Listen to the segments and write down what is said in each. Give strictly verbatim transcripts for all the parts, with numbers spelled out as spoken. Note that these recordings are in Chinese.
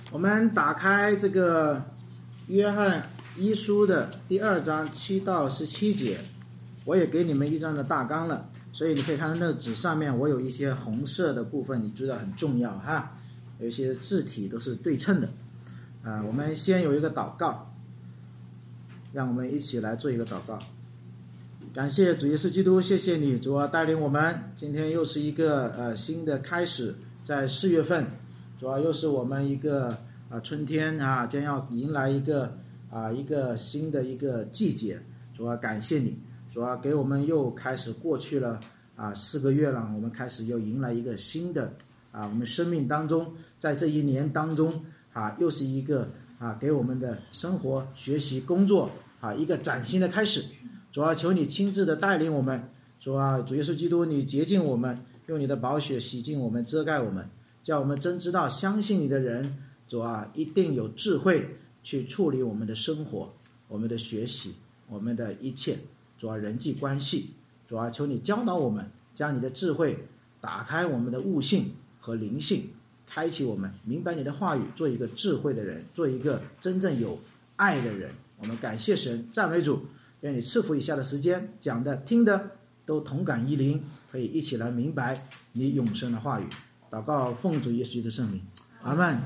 我们打开这个约翰一书的第二章七到十七节，我也给你们一张的大纲了，所以你可以看到那个纸上面我有一些红色的部分，你知道很重要哈，有一些字体都是对称的啊。我们先有一个祷告，让我们一起来做一个祷告。感谢主耶稣基督，谢谢你主啊带领我们，今天又是一个呃新的开始，在四月份，主要又是我们一个啊、呃、春天啊将要迎来一个啊、呃、一个新的一个季节，主啊感谢你，主啊给我们又开始过去了啊四个月了，我们开始又迎来一个新的啊我们生命当中，在这一年当中啊又是一个啊给我们的生活学习工作啊一个崭新的开始。主啊，求你亲自的带领我们，主啊，主耶稣基督，你洁净我们，用你的宝血洗净我们，遮盖我们，叫我们真知道相信你的人，主啊，一定有智慧去处理我们的生活，我们的学习，我们的一切，主啊，人际关系，主啊，求你教导我们，将你的智慧打开我们的悟性和灵性，开启我们明白你的话语，做一个智慧的人，做一个真正有爱的人。我们感谢神，赞美主。愿你赐福以下的时间，讲的听的都同感一灵，可以一起来明白你永生的话语。祷告奉主耶稣的圣名，阿们。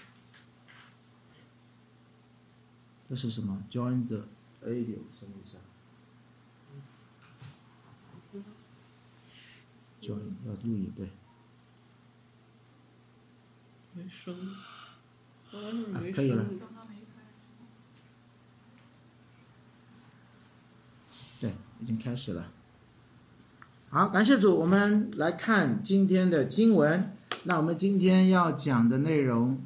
这是什么 ？Join the audio 什么意思啊 ？Join 要录音对。 没声， 啊，可以了。对，已经开始了。好，感谢主，我们来看今天的经文。那我们今天要讲的内容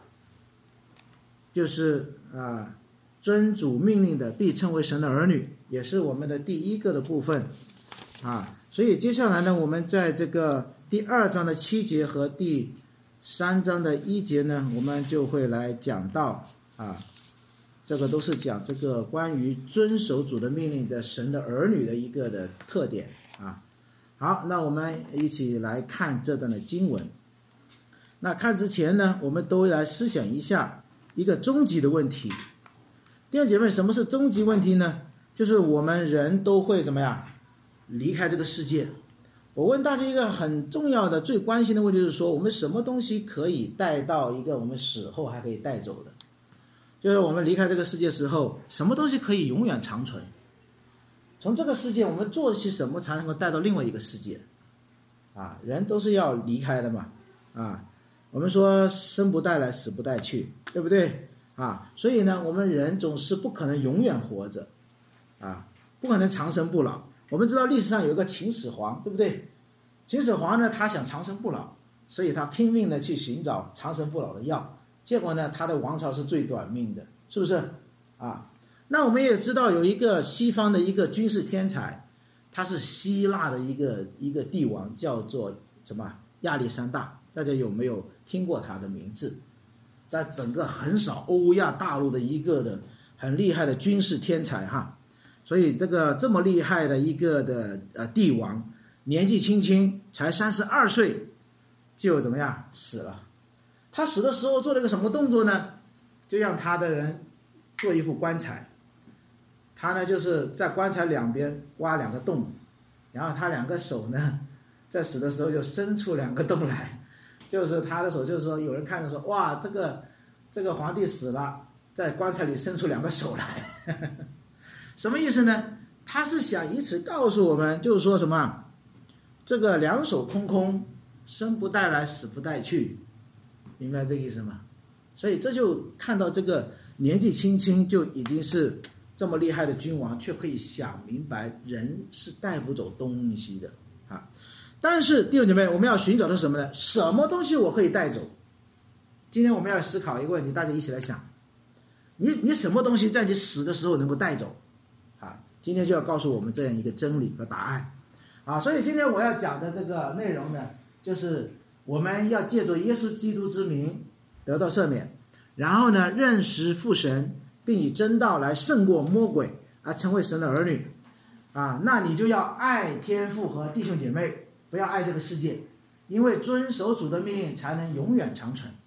就是啊，遵主命令的必称为神的儿女，也是我们的第一个的部分啊。所以接下来呢，我们在这个第二章的七节和第三章的一节呢，我们就会来讲到啊。这个都是讲这个关于遵守主的命令的神的儿女的一个的特点啊。好，那我们一起来看这段的经文。那看之前呢，我们都来思想一下一个终极的问题。弟兄姐妹，什么是终极问题呢？就是我们人都会怎么样离开这个世界。我问大家一个很重要的、最关心的问题，就是说我们什么东西可以带到一个我们死后还可以带走的？就是我们离开这个世界时候，什么东西可以永远长存？从这个世界我们做些什么才能够带到另外一个世界？啊，人都是要离开的嘛，啊，我们说生不带来，死不带去，对不对？啊，所以呢，我们人总是不可能永远活着，啊，不可能长生不老。我们知道历史上有一个秦始皇，对不对？秦始皇呢，他想长生不老，所以他拼命的去寻找长生不老的药。结果呢，他的王朝是最短命的，是不是啊？那我们也知道有一个西方的一个军事天才，他是希腊的一个一个帝王，叫做什么亚历山大，大家有没有听过他的名字？在整个横扫欧亚大陆的一个的很厉害的军事天才哈。所以这个这么厉害的一个的呃帝王，年纪轻轻才三十二岁就怎么样死了。他死的时候做了一个什么动作呢？就让他的人做一副棺材，他呢就是在棺材两边挖两个洞，然后他两个手呢在死的时候就伸出两个洞来，就是他的手，就是说有人看着说，哇，这个这个皇帝死了，在棺材里伸出两个手来什么意思呢？他是想以此告诉我们，就是说什么，这个两手空空，生不带来，死不带去，明白这个意思吗？所以这就看到这个年纪轻轻就已经是这么厉害的君王，却可以想明白人是带不走东西的啊。但是弟兄姐妹，我们要寻找的是什么呢？什么东西我可以带走？今天我们要思考一个问题，大家一起来想，你你什么东西在你死的时候能够带走啊？今天就要告诉我们这样一个真理和答案啊。所以今天我要讲的这个内容呢，就是我们要借助耶稣基督之名得到赦免，然后呢认识父神，并以真道来胜过魔鬼，而成为神的儿女啊。那你就要爱天父和弟兄姐妹，不要爱这个世界，因为遵守主的命令才能永远长存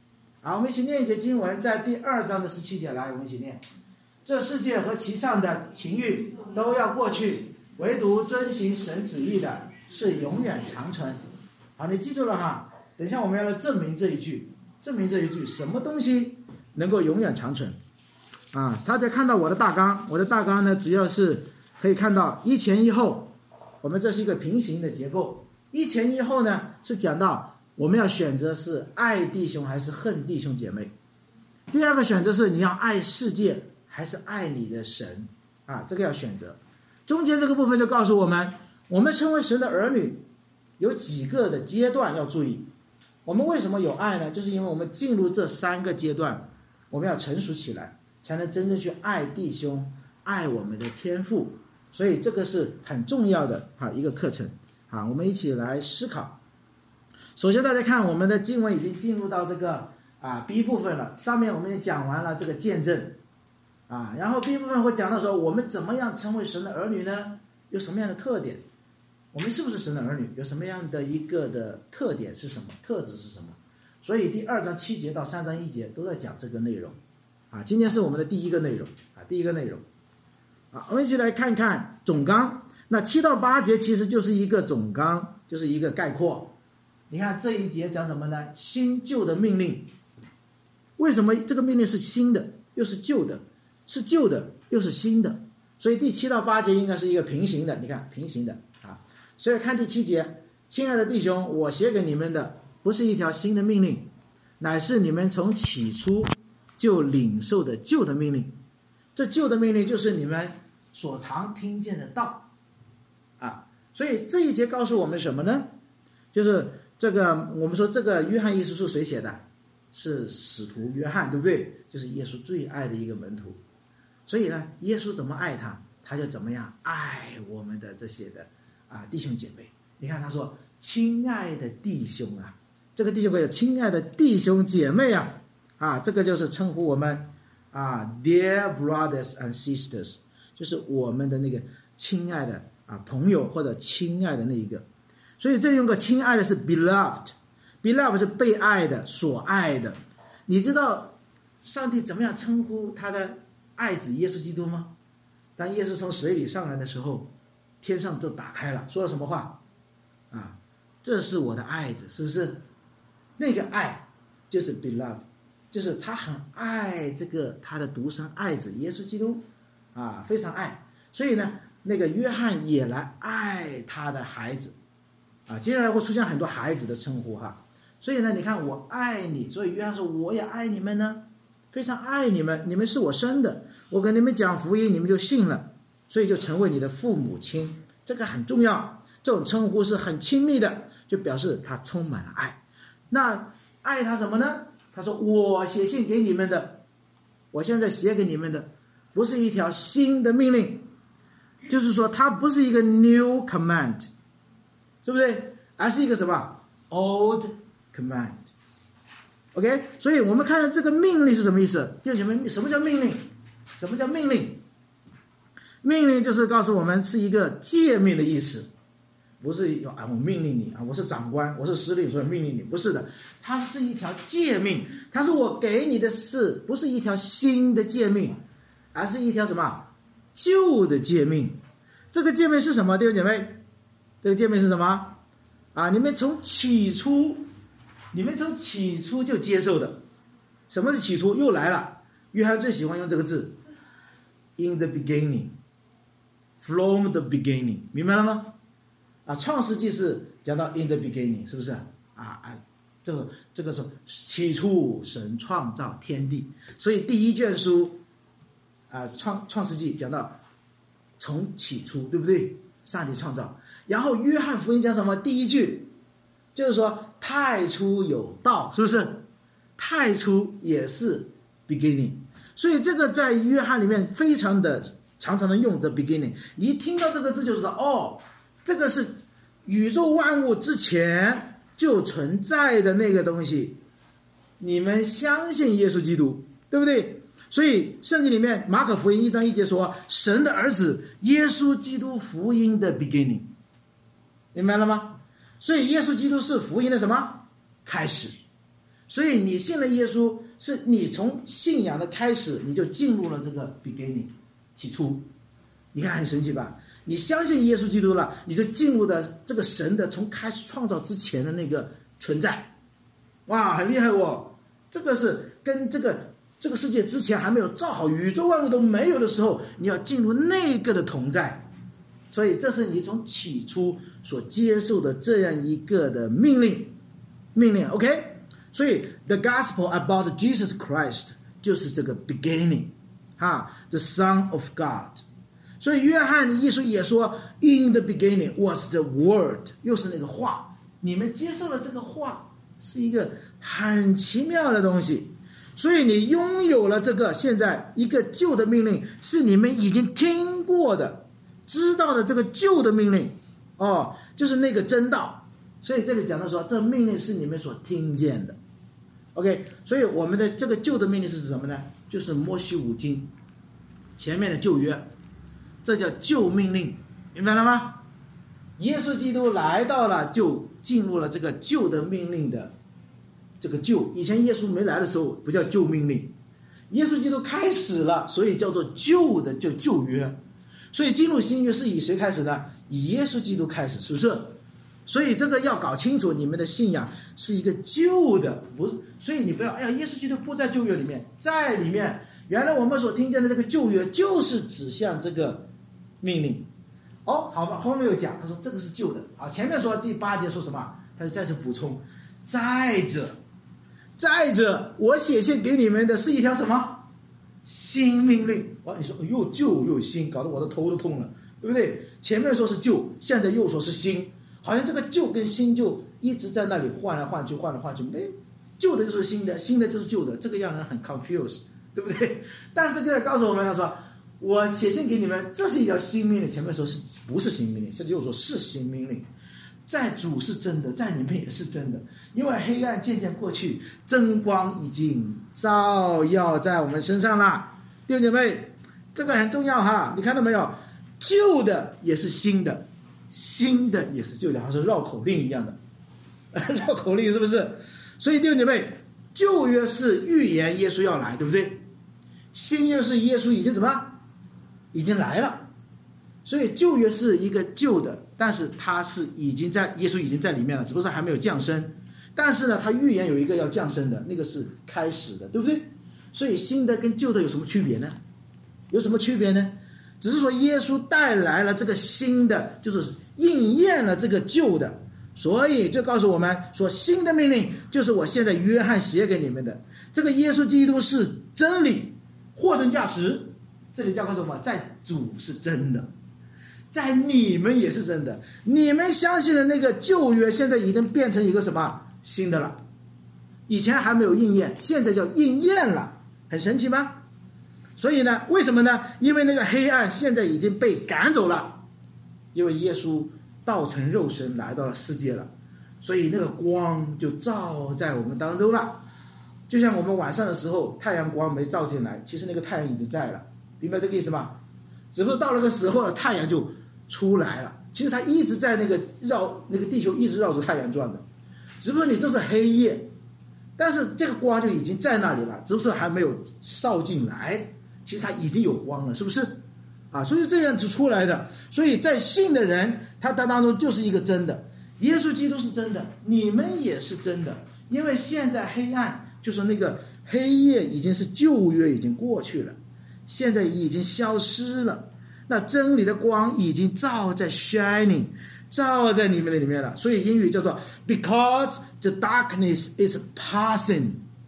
好，我们一起念一节经文，在第二章的十七节，来，我们一起念。这世界和其上的情欲都要过去，唯独遵行神旨意的是永远长存。好，你记住了哈。等一下我们要来证明这一句，证明这一句什么东西能够永远长存啊？大家看到我的大纲，我的大纲呢，主要是可以看到一前一后，我们这是一个平行的结构。一前一后呢，是讲到我们要选择是爱弟兄还是恨弟兄姐妹。第二个选择是你要爱世界还是爱你的神啊，这个要选择。中间这个部分就告诉我们，我们成为神的儿女有几个的阶段要注意。我们为什么有爱呢？就是因为我们进入这三个阶段，我们要成熟起来，才能真正去爱弟兄，爱我们的天父。所以这个是很重要的哈一个课程啊，我们一起来思考。首先大家看我们的经文已经进入到这个啊 B 部分了，上面我们也讲完了这个见证啊，然后 B 部分会讲到说我们怎么样成为神的儿女呢？有什么样的特点？我们是不是神的儿女？有什么样的一个的特点是什么？特质是什么？所以第二章七节到三章一节都在讲这个内容啊。今天是我们的第一个内容啊，第一个内容啊，我们一起来看看总纲。那七到八节其实就是一个总纲，就是一个概括。你看这一节讲什么呢？新旧的命令。为什么这个命令是新的又是旧的？是旧的又是新的？所以第七到八节应该是一个平行的，你看平行的啊。所以看第七节，亲爱的弟兄，我写给你们的不是一条新的命令，乃是你们从起初就领受的旧的命令。这旧的命令就是你们所常听见的道啊。所以这一节告诉我们什么呢？就是这个我们说这个约翰一书是谁写的？是使徒约翰，对不对？就是耶稣最爱的一个门徒。所以呢，耶稣怎么爱他，他就怎么样爱我们的这些的啊弟兄姐妹。你看他说亲爱的弟兄啊，这个弟兄可以有亲爱的弟兄姐妹啊啊，这个就是称呼我们啊 dear brothers and sisters， 就是我们的那个亲爱的啊朋友或者亲爱的那一个。所以这里用个亲爱的是 beloved， beloved 是被爱的，所爱的。你知道上帝怎么样称呼他的爱子耶稣基督吗？当耶稣从水里上来的时候，天上就打开了，说了什么话啊？这是我的爱子，是不是？那个爱就是 beloved， 就是他很爱这个他的独生爱子耶稣基督啊，非常爱。所以呢，那个约翰也来爱他的孩子啊。接下来会出现很多孩子的称呼哈。所以呢，你看我爱你，所以约翰说我也爱你们呢，非常爱你们，你们是我生的，我跟你们讲福音，你们就信了，所以就成为你的父母亲，这个很重要。这种称呼是很亲密的，就表示他充满了爱。那爱他什么呢？他说我写信给你们的，我现在写给你们的不是一条新的命令，就是说它不是一个 new command， 对不对？而是一个什么 old command。 OK， 所以我们看到这个命令是什么意思？弟兄姐妹，什么叫命令？什么叫命令？命令就是告诉我们是一个诫命的意思，不是有啊，我命令你啊，我是长官，我是司令，所以命令你，不是的，它是一条诫命，它是我给你的事，不是一条新的诫命，而是一条什么旧的诫命。这个诫命是什么？弟兄姐妹，这个诫命是什么啊？你们从起初，你们从起初就接受的。什么是起初？又来了，约翰最喜欢用这个字 ，in the beginning。From the beginning， 明白了吗？啊，创世纪是讲到 in the beginning， 是不是？啊啊，这个这个是起初神创造天地，所以第一卷书啊创创世纪讲到从起初，对不对？上帝创造。然后约翰福音讲什么？第一句就是说太初有道，是不是？太初也是 beginning， 所以这个在约翰里面非常的。常常的用 the beginning， 你一听到这个字就知道，哦，这个是宇宙万物之前就存在的那个东西。你们相信耶稣基督，对不对？所以圣经里面马可福音一章一节说，神的儿子耶稣基督福音的 beginning， 明白了吗？所以耶稣基督是福音的什么开始？ 所以你信了耶稣，是你从信仰的开始，你就进入了这个 beginning 起初。你看很神奇吧？你相信耶稣基督了，你就进入了这个神的从开始创造之前的那个存在。哇，很厉害哦！这个是跟这个这个世界之前还没有造好，宇宙万物都没有的时候，你要进入那个的同在。所以这是你从起初所接受的这样一个的命令，命令 OK。 所以 the gospel about Jesus Christ 就是这个 beginning 哈 the Son of God。 所以约翰耶稣也说 in the beginning was the word， 又是那个话。你们接受了这个话，是一个很奇妙的东西。所以你拥有了这个现在一个旧的命令，是你们已经听过的知道的这个旧的命令哦，就是那个真道。所以这里讲的说，这命令是你们所听见的 OK。 所以我们的这个旧的命令是指什么呢？就是摩西五经前面的旧约，这叫旧命令，明白了吗？耶稣基督来到了，就进入了这个旧的命令的这个旧。以前耶稣没来的时候不叫旧命令，耶稣基督开始了，所以叫做旧的，叫旧约。所以进入新约是以谁开始呢？以耶稣基督开始，是不是？所以这个要搞清楚，你们的信仰是一个旧的，不是？所以你不要，哎呀，耶稣基督不在旧约里面，在里面。原来我们所听见的这个旧约，就是指向这个命令。哦，好吧，后面有讲，他说这个是旧的。好，前面说第八节说什么？他就再次补充，再者，再者，我写信给你们的是一条什么？新命令。哇，你说又旧又新，搞得我的头都痛了，对不对？前面说是旧，现在又说是新，好像这个旧跟新就一直在那里换来换去，换来换去。没，旧的就是新的，新的就是旧的，这个让人很 confused， 对不对？但是这告诉我们，他说我写信给你们，这是一条新命令。前面说是不是新命令，现在又说是新命令。在主是真的，在你们也是真的，因为黑暗渐渐过去，真光已经照耀在我们身上了。弟兄姐妹，这个很重要哈，你看到没有？旧的也是新的，新的也是旧的，好像绕口令一样的绕口令，是不是？所以弟兄姐妹，旧约是预言耶稣要来，对不对？新约是耶稣已经怎么已经来了。所以旧约是一个旧的，但是他是已经在耶稣已经在里面了，只不过还没有降生。但是呢，他预言有一个要降生的，那个是开始的，对不对？所以新的跟旧的有什么区别呢？有什么区别呢？只是说耶稣带来了这个新的，就是应验了这个旧的。所以就告诉我们说，新的命令就是我现在约翰写给你们的。这个耶稣基督是真理，货真价实。这里叫告诉我们，在主是真的，在你们也是真的。你们相信的那个旧约现在已经变成一个什么新的了，以前还没有应验，现在叫应验了，很神奇吗？所以呢，为什么呢？因为那个黑暗现在已经被赶走了，因为耶稣道成肉身来到了世界了，所以那个光就照在我们当中了。就像我们晚上的时候太阳光没照进来，其实那个太阳已经在了，明白这个意思吗？只不过到那个时候了，太阳就出来了。其实它一直在那个绕那个地球一直绕着太阳转的，只不过你这是黑夜，但是这个光就已经在那里了，只不过还没有照进来。其实它已经有光了，是不是啊？所以这样子出来的。所以在信的人，他当中就是一个真的，耶稣基督是真的，你们也是真的。因为现在黑暗就是那个黑夜已经是旧约已经过去了，现在已经消失了，那真理的光已经照在 shining， 照在你们的里面了。所以英语叫做 because the darkness is passing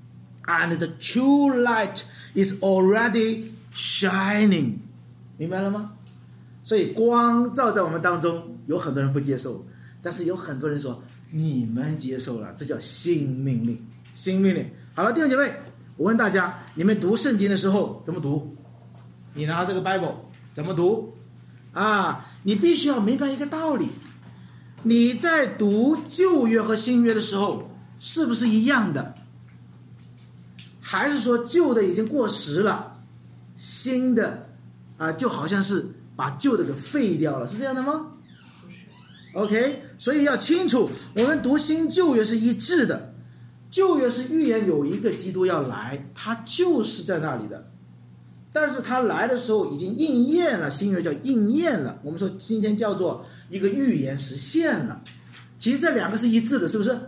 and the true light is already shining， 明白了吗？所以光照在我们当中，有很多人不接受，但是有很多人说你们接受了，这叫新命令，新命令。好了，弟兄姐妹，我问大家，你们读圣经的时候怎么读？你拿这个 Bible 怎么读啊？你必须要明白一个道理，你在读旧约和新约的时候是不是一样的？还是说旧的已经过时了，新的啊就好像是把旧的给废掉了，是这样的吗？ OK， 所以要清楚，我们读新旧约是一致的。 旧约是预言有一个基督要来，他就是在那里的，但是他来的时候已经应验了，新约叫应验了，我们说今天叫做一个预言实现了。其实这两个是一致的，是不是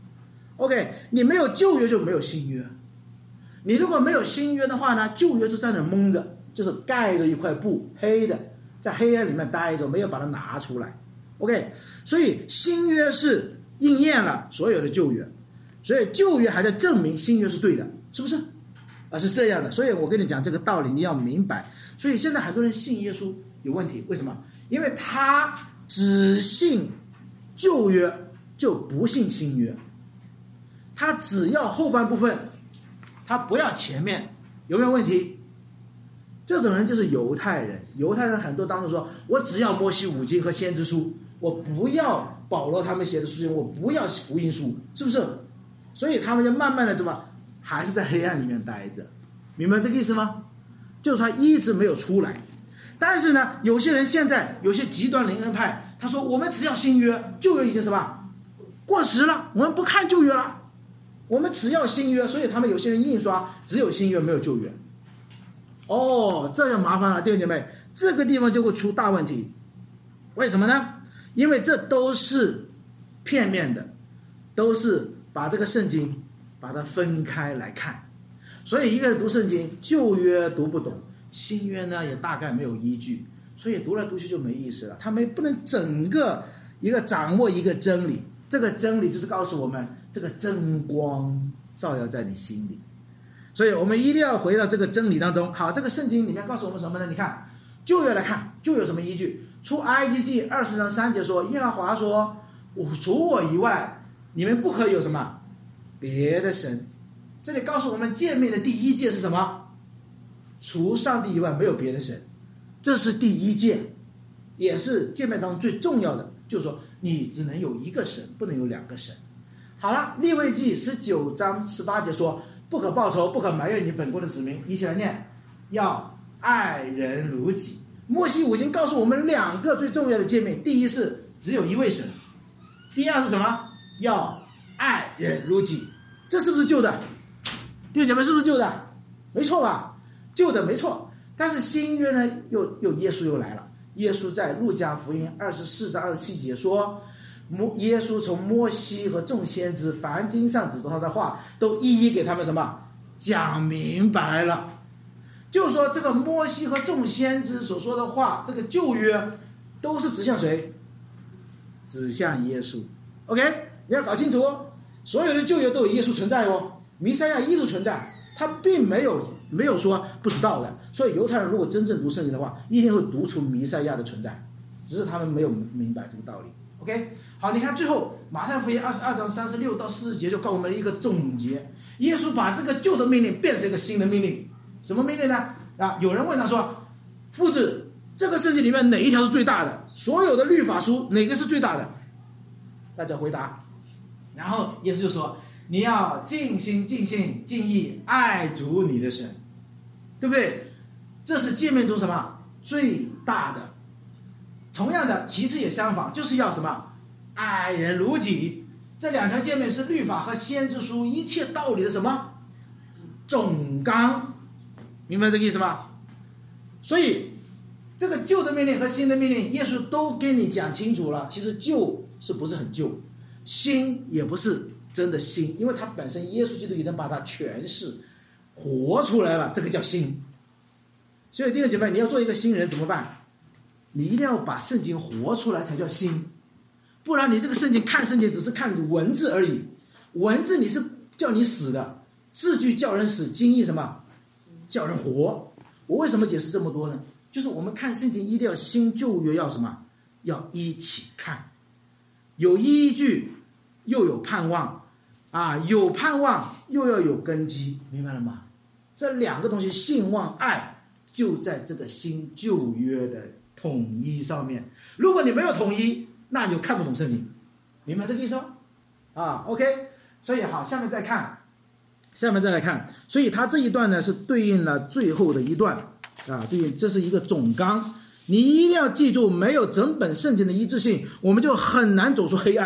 ？OK， 你没有旧约就没有新约，你如果没有新约的话呢，旧约就在那蒙着，就是盖着一块布，黑的，在黑暗里面待着，没有把它拿出来。OK， 所以新约是应验了所有的旧约，所以旧约还在证明新约是对的，是不是？啊，是这样的。所以我跟你讲这个道理，你要明白。所以现在很多人信耶稣有问题，为什么？因为他只信旧约，就不信新约。他只要后半部分，他不要前面，有没有问题？这种人就是犹太人。犹太人很多当中说，我只要摩西五经和先知书，我不要保罗他们写的书信，我不要福音书，是不是？所以他们就慢慢的怎么还是在黑暗里面待着，明白这个意思吗？就是他一直没有出来。但是呢，有些人现在有些极端灵恩派，他说我们只要新约，旧约已经什么过时了，我们不看旧约了，我们只要新约。所以他们有些人印刷只有新约没有旧约。哦，这就麻烦了，弟兄姐妹，这个地方就会出大问题。为什么呢？因为这都是片面的，都是把这个圣经把它分开来看。所以一个人读圣经，旧约读不懂，新约呢也大概没有依据，所以读来读去就没意思了。他们不能整个一个掌握一个真理，这个真理就是告诉我们，这个真光照耀在你心里。所以我们一定要回到这个真理当中。好，这个圣经里面告诉我们什么呢？你看旧约来看，旧约有什么依据？出埃及记二十章三节说，耶和华说，我除我以外，你们不可以有什么别的神。这里告诉我们诫命的第一诫是什么？除上帝以外没有别的神，这是第一诫，也是诫命当中最重要的，就是说你只能有一个神，不能有两个神。好了，利未记十九章十八节说，不可报仇，不可埋怨你本国的子民。一起来念，要爱人如己。摩西五经告诉我们两个最重要的诫命，第一是只有一位神，第二是什么？要爱人如己。这是不是旧的？弟兄姐妹，是不是旧的？没错吧？旧的没错。但是新约呢，又又耶稣又来了。耶稣在路加福音二十四章二十七节说，耶稣从摩西和众先知凡经上指着他的话，都一一给他们什么讲明白了。就是说这个摩西和众先知所说的话，这个旧约都是指向谁？指向耶稣。 OK， 你要搞清楚哦，所有的旧约都有耶稣存在哦，弥赛亚一直存在，他并没有没有说不知道的。所以犹太人如果真正读圣经的话，一定会读出弥赛亚的存在，只是他们没有明白这个道理。 OK， 好，你看最后马太福音二十二章三十六到四十节就告诉我们一个总结，耶稣把这个旧的命令变成一个新的命令。什么命令呢？啊，有人问他说，夫子，这个圣经里面哪一条是最大的？所有的律法书哪个是最大的？大家回答。然后耶稣就说，你要尽心尽性尽意爱主你的神，对不对？这是诫命中什么最大的。同样的，其次也相仿，就是要什么爱人如己。这两条诫命是律法和先知书一切道理的什么总纲，明白这个意思吗？所以这个旧的命令和新的命令，耶稣都给你讲清楚了。其实旧是不是很旧，新也不是真的新，因为它本身耶稣基督已经把它诠释活出来了，这个叫新。所以弟兄姐妹，你要做一个新人怎么办？你一定要把圣经活出来才叫新，不然你这个圣经看圣经只是看文字而已，文字你是叫你死的，字句叫人死，经义什么叫人活。我为什么解释这么多呢？就是我们看圣经一定要新旧约要什么要一起看，有依据又有盼望啊，有盼望又要有根基，明白了吗？这两个东西信望爱就在这个新旧约的统一上面。如果你没有统一，那你就看不懂圣经，明白这个意思吗？啊 OK， 所以好，下面再看下面再来看，所以它这一段呢是对应了最后的一段啊，对应这是一个总纲。你一定要记住，没有整本圣经的一致性，我们就很难走出黑暗。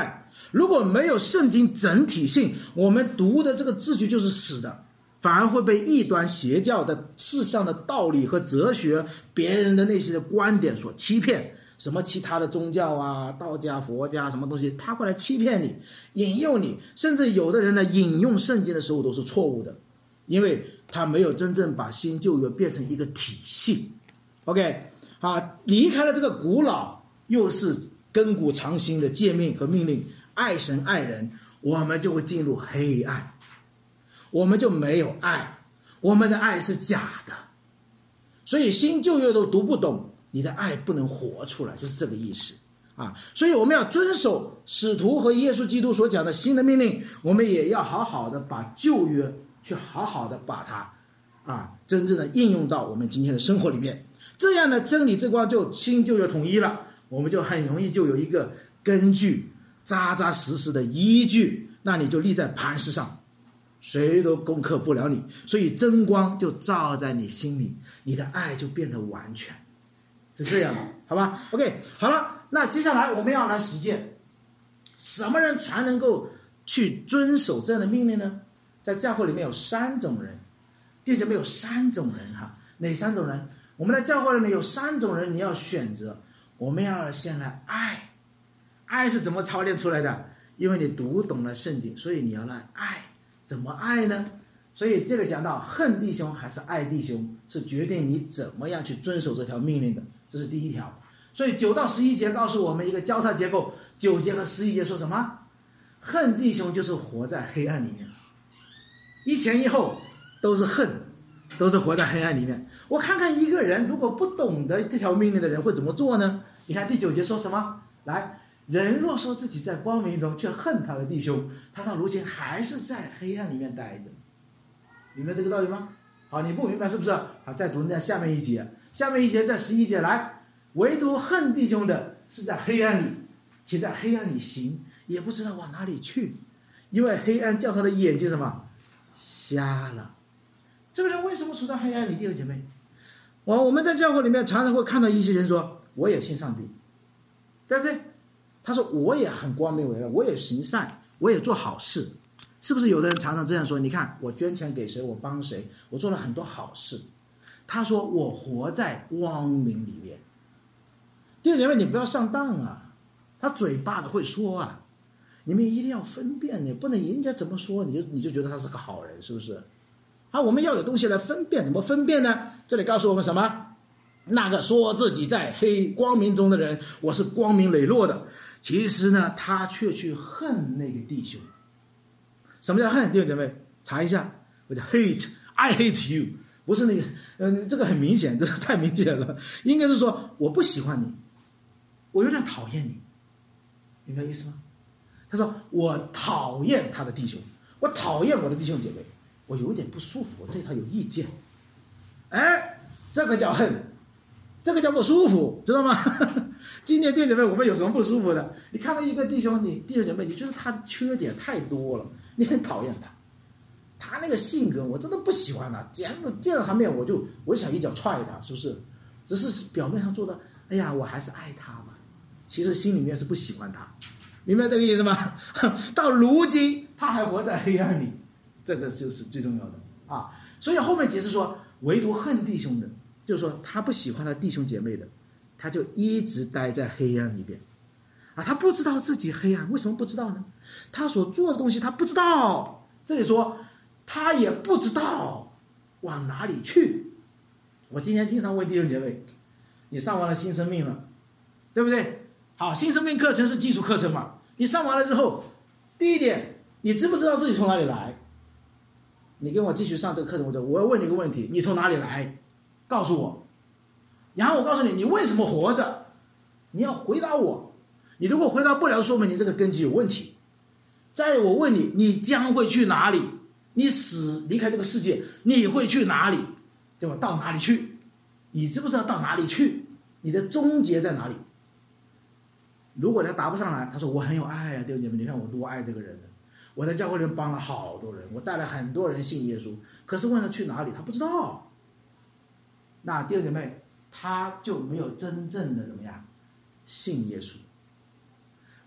如果没有圣经整体性，我们读的这个字句就是死的，反而会被异端邪教的世上的道理和哲学，别人的那些的观点所欺骗。什么其他的宗教啊，道家、佛家什么东西，他会来欺骗你，引诱你，甚至有的人呢，引用圣经的时候都是错误的，因为他没有真正把新旧约变成一个体系。 OK， 啊，离开了这个古老又是亘古常新的诫命和命令，爱神爱人，我们就会进入黑暗，我们就没有爱，我们的爱是假的，所以新旧约都读不懂，你的爱不能活出来，就是这个意思啊。所以我们要遵守使徒和耶稣基督所讲的新的命令，我们也要好好的把旧约去好好的把它啊真正的应用到我们今天的生活里面，这样呢真理之光就新旧约统一了，我们就很容易就有一个根据，扎扎实实的依据，那你就立在磐石上，谁都攻克不了你，所以真光就照在你心里，你的爱就变得完全，是这样的，好吧 ？OK， 好了，那接下来我们要来实践，什么人才能够去遵守这样的命令呢？在教会里面有三种人，弟兄姐妹有三种人哈，哪三种人？我们在教会里面有三种人，你要选择，我们要先来爱，爱是怎么操练出来的？因为你读懂了圣经，所以你要来爱，怎么爱呢？所以这个讲到恨弟兄还是爱弟兄，是决定你怎么样去遵守这条命令的，这是第一条。所以九到十一节告诉我们一个交叉结构，九节和十一节说什么？恨弟兄就是活在黑暗里面，一前一后都是恨，都是活在黑暗里面。我看看一个人如果不懂得这条命令的人会怎么做呢？你看第九节说什么？来，人若说自己在光明中，却恨他的弟兄，他到如今还是在黑暗里面待着。明白这个道理吗？好，你不明白是不是？好，再读那下面一节，下面一节在十一节来，唯独恨弟兄的是在黑暗里，且在黑暗里行，也不知道往哪里去，因为黑暗叫他的眼睛什么瞎了。这个人为什么处在黑暗里？弟兄姐妹，我我们在教会里面常常会看到一些人说，我也信上帝，对不对？他说我也很光明磊落，我也行善，我也做好事。是不是有的人常常这样说？你看我捐钱给谁，我帮谁，我做了很多好事。他说我活在光明里面。弟兄姐妹，你不要上当啊，他嘴巴的会说啊，你们一定要分辨，你不能人家怎么说你就你就觉得他是个好人，是不是？啊，我们要有东西来分辨，怎么分辨呢？这里告诉我们什么？那个说自己在黑光明中的人，我是光明磊落的，其实呢他却去恨那个弟兄。什么叫恨？弟兄姐妹查一下，我叫 hate I hate you， 不是那个呃，这个很明显，这个太明显了，应该是说我不喜欢你，我有点讨厌你，明白意思吗？他说我讨厌他的弟兄，我讨厌我的弟兄姐妹，我有点不舒服，我对他有意见。哎，这个叫恨，这个叫不舒服，知道吗？今天弟兄姐妹，我们有什么不舒服的？你看到一个弟兄，你弟兄姐妹，你觉得他的缺点太多了，你很讨厌他，他那个性格我真的不喜欢他，见到见到他面我就我就想一脚踹他，是不是？只是表面上做的，哎呀，我还是爱他吧，其实心里面是不喜欢他，明白这个意思吗？到如今他还活在黑暗里，这个就是最重要的啊。所以后面解释说，唯独恨弟兄的，就是说他不喜欢他弟兄姐妹的，他就一直待在黑暗里边啊，他不知道自己黑暗，为什么不知道呢？他所做的东西他不知道，这里说他也不知道往哪里去。我今天经常问弟兄姐妹，你上完了新生命了，对不对？好，新生命课程是基础课程嘛，你上完了之后，第一点，你知不知道自己从哪里来？你跟我继续上这个课程，我就我要问你一个问题，你从哪里来？告诉我。然后我告诉你，你为什么活着？你要回答我。你如果回答不了，说明你这个根基有问题。再我问你，你将会去哪里？你死离开这个世界，你会去哪里？对吧？到哪里去？你知不知道到哪里去？你的终结在哪里？如果他答不上来，他说我很有爱啊，弟兄姐妹，你看我多爱这个人呢。我在教会里面帮了好多人，我带了很多人信耶稣，可是问他去哪里，他不知道。那弟兄姐妹，他就没有真正的怎么样信耶稣。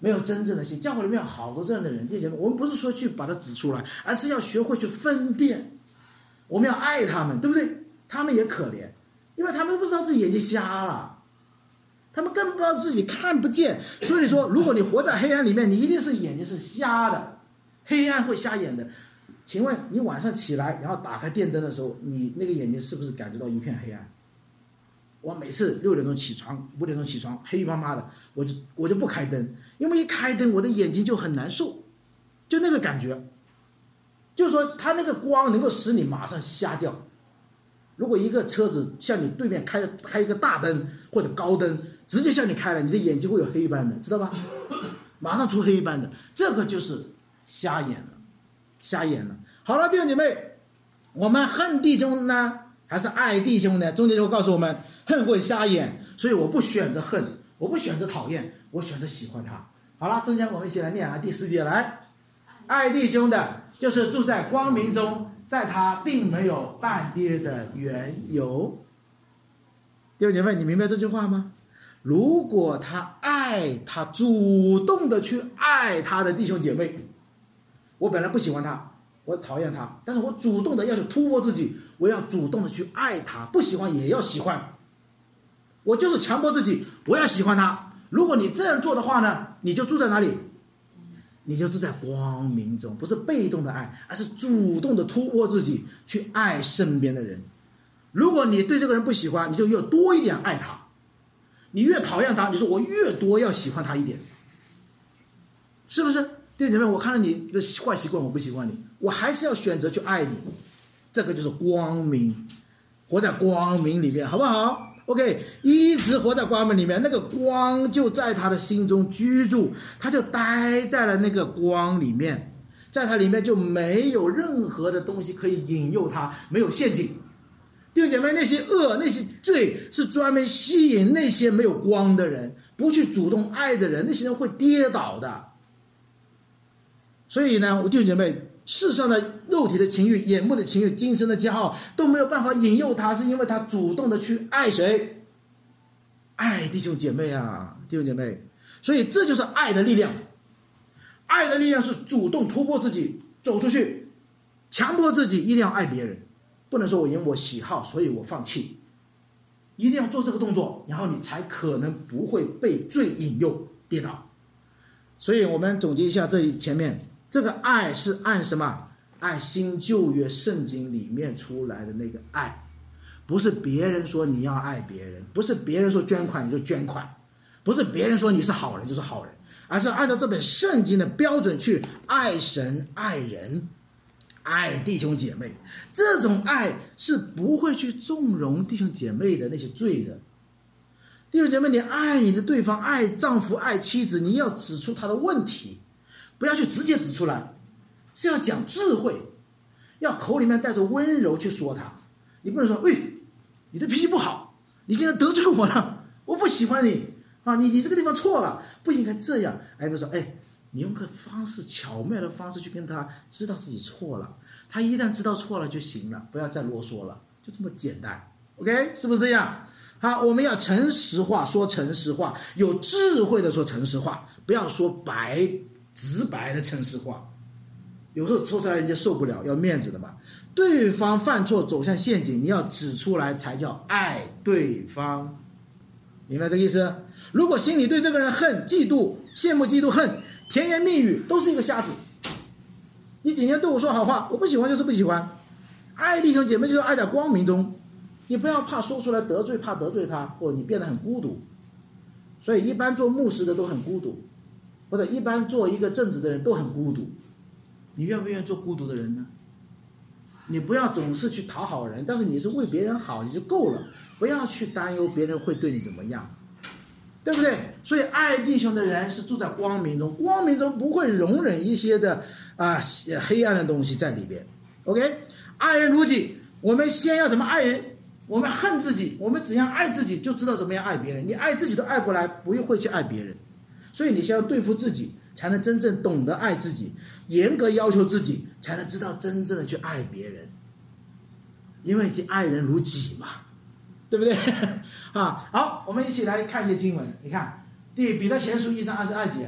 没有真正的心。教会里面有好多这样的人，弟兄姐妹，我们不是说去把它指出来，而是要学会去分辨。我们要爱他们，对不对？他们也可怜，因为他们不知道自己眼睛瞎了，他们更不知道自己看不见。所以说，如果你活在黑暗里面，你一定是眼睛是瞎的，黑暗会瞎眼的。请问你晚上起来，然后打开电灯的时候，你那个眼睛是不是感觉到一片黑暗？我每次六点钟起床，五点钟起床，黑麻麻的，我就我就不开灯，因为一开灯，我的眼睛就很难受，就那个感觉，就是说它那个光能够使你马上瞎掉。如果一个车子向你对面开开一个大灯或者高灯，直接向你开了，你的眼睛会有黑斑的，知道吧？马上出黑斑的，这个就是瞎眼了，瞎眼了。好了，弟兄姐妹，我们恨弟兄呢，还是爱弟兄呢？中间就会告诉我们，恨会瞎眼，所以我不选择恨，我不选择讨厌，我选择喜欢他。好了，中间我们一起来念啊，第十节来，爱弟兄的，就是住在光明中，在他并没有半跌的缘由。弟兄姐妹，你明白这句话吗？如果他爱他，主动的去爱他的弟兄姐妹，我本来不喜欢他，我讨厌他，但是我主动的要去突破自己，我要主动的去爱他，不喜欢也要喜欢，我就是强迫自己，我要喜欢他。如果你这样做的话呢，你就住在哪里？你就住在光明中，不是被动的爱，而是主动的突破自己，去爱身边的人。如果你对这个人不喜欢，你就越多一点爱他，你越讨厌他，你说我越多要喜欢他一点，是不是？弟兄姐妹，我看到你的坏习惯，我不喜欢你，我还是要选择去爱你，这个就是光明，活在光明里面，好不好？OK， 一直活在光明里面，那个光就在他的心中居住，他就待在了那个光里面，在他里面就没有任何的东西可以引诱他，没有陷阱。弟兄姐妹，那些恶那些罪是专门吸引那些没有光的人，不去主动爱的人，那些人会跌倒的。所以呢，我弟兄姐妹，世上的肉体的情欲、眼目的情欲、今生的骄傲都没有办法引诱他，是因为他主动的去爱谁？爱弟兄姐妹啊，弟兄姐妹。所以这就是爱的力量。爱的力量是主动突破自己，走出去，强迫自己一定要爱别人，不能说我因为我喜好所以我放弃，一定要做这个动作，然后你才可能不会被罪引诱跌倒。所以我们总结一下，这里前面这个爱是按什么？按新旧约圣经里面出来的那个爱，不是别人说你要爱别人，不是别人说捐款你就捐款，不是别人说你是好人就是好人，而是按照这本圣经的标准去爱神、爱人、爱弟兄姐妹。这种爱是不会去纵容弟兄姐妹的那些罪的。弟兄姐妹，你爱你的对方，爱丈夫、爱妻子，你要指出他的问题，不要去直接指出来，是要讲智慧，要口里面带着温柔去说他。你不能说，喂，你的脾气不好，你竟然得罪我了，我不喜欢你啊，你你这个地方错了，不应该这样。哎，他说，哎，你用个方式，巧妙的方式去跟他知道自己错了，他一旦知道错了就行了，不要再啰嗦了，就这么简单。OK， 是不是这样？好，我们要诚实话，说诚实话，有智慧的说诚实话，不要说白直白的诚实话。有时候说出来人家受不了，要面子的嘛。对方犯错走向陷阱，你要指出来才叫爱对方，明白这个意思？如果心里对这个人恨、嫉妒、羡慕、嫉妒、恨，甜言蜜语都是一个瞎子。你几年对我说好话，我不喜欢就是不喜欢。爱弟兄姐妹就是爱在光明中，你不要怕说出来得罪，怕得罪他，或者你变得很孤独。所以一般做牧师的都很孤独，或者一般做一个正直的人都很孤独。你愿不愿意做孤独的人呢？你不要总是去讨好人，但是你是为别人好，你就够了，不要去担忧别人会对你怎么样，对不对？所以爱弟兄的人是住在光明中，光明中不会容忍一些的啊黑暗的东西在里边。OK， 爱人如己，我们先要怎么爱人？我们恨自己，我们怎样爱自己，就知道怎么样爱别人。你爱自己都爱不来，不会去爱别人。所以你先要对付自己，才能真正懂得爱自己，严格要求自己，才能知道真正的去爱别人。因为你爱人如己嘛，对不对？啊，好，我们一起来看一些经文。你看，第彼得前书一章二十二节，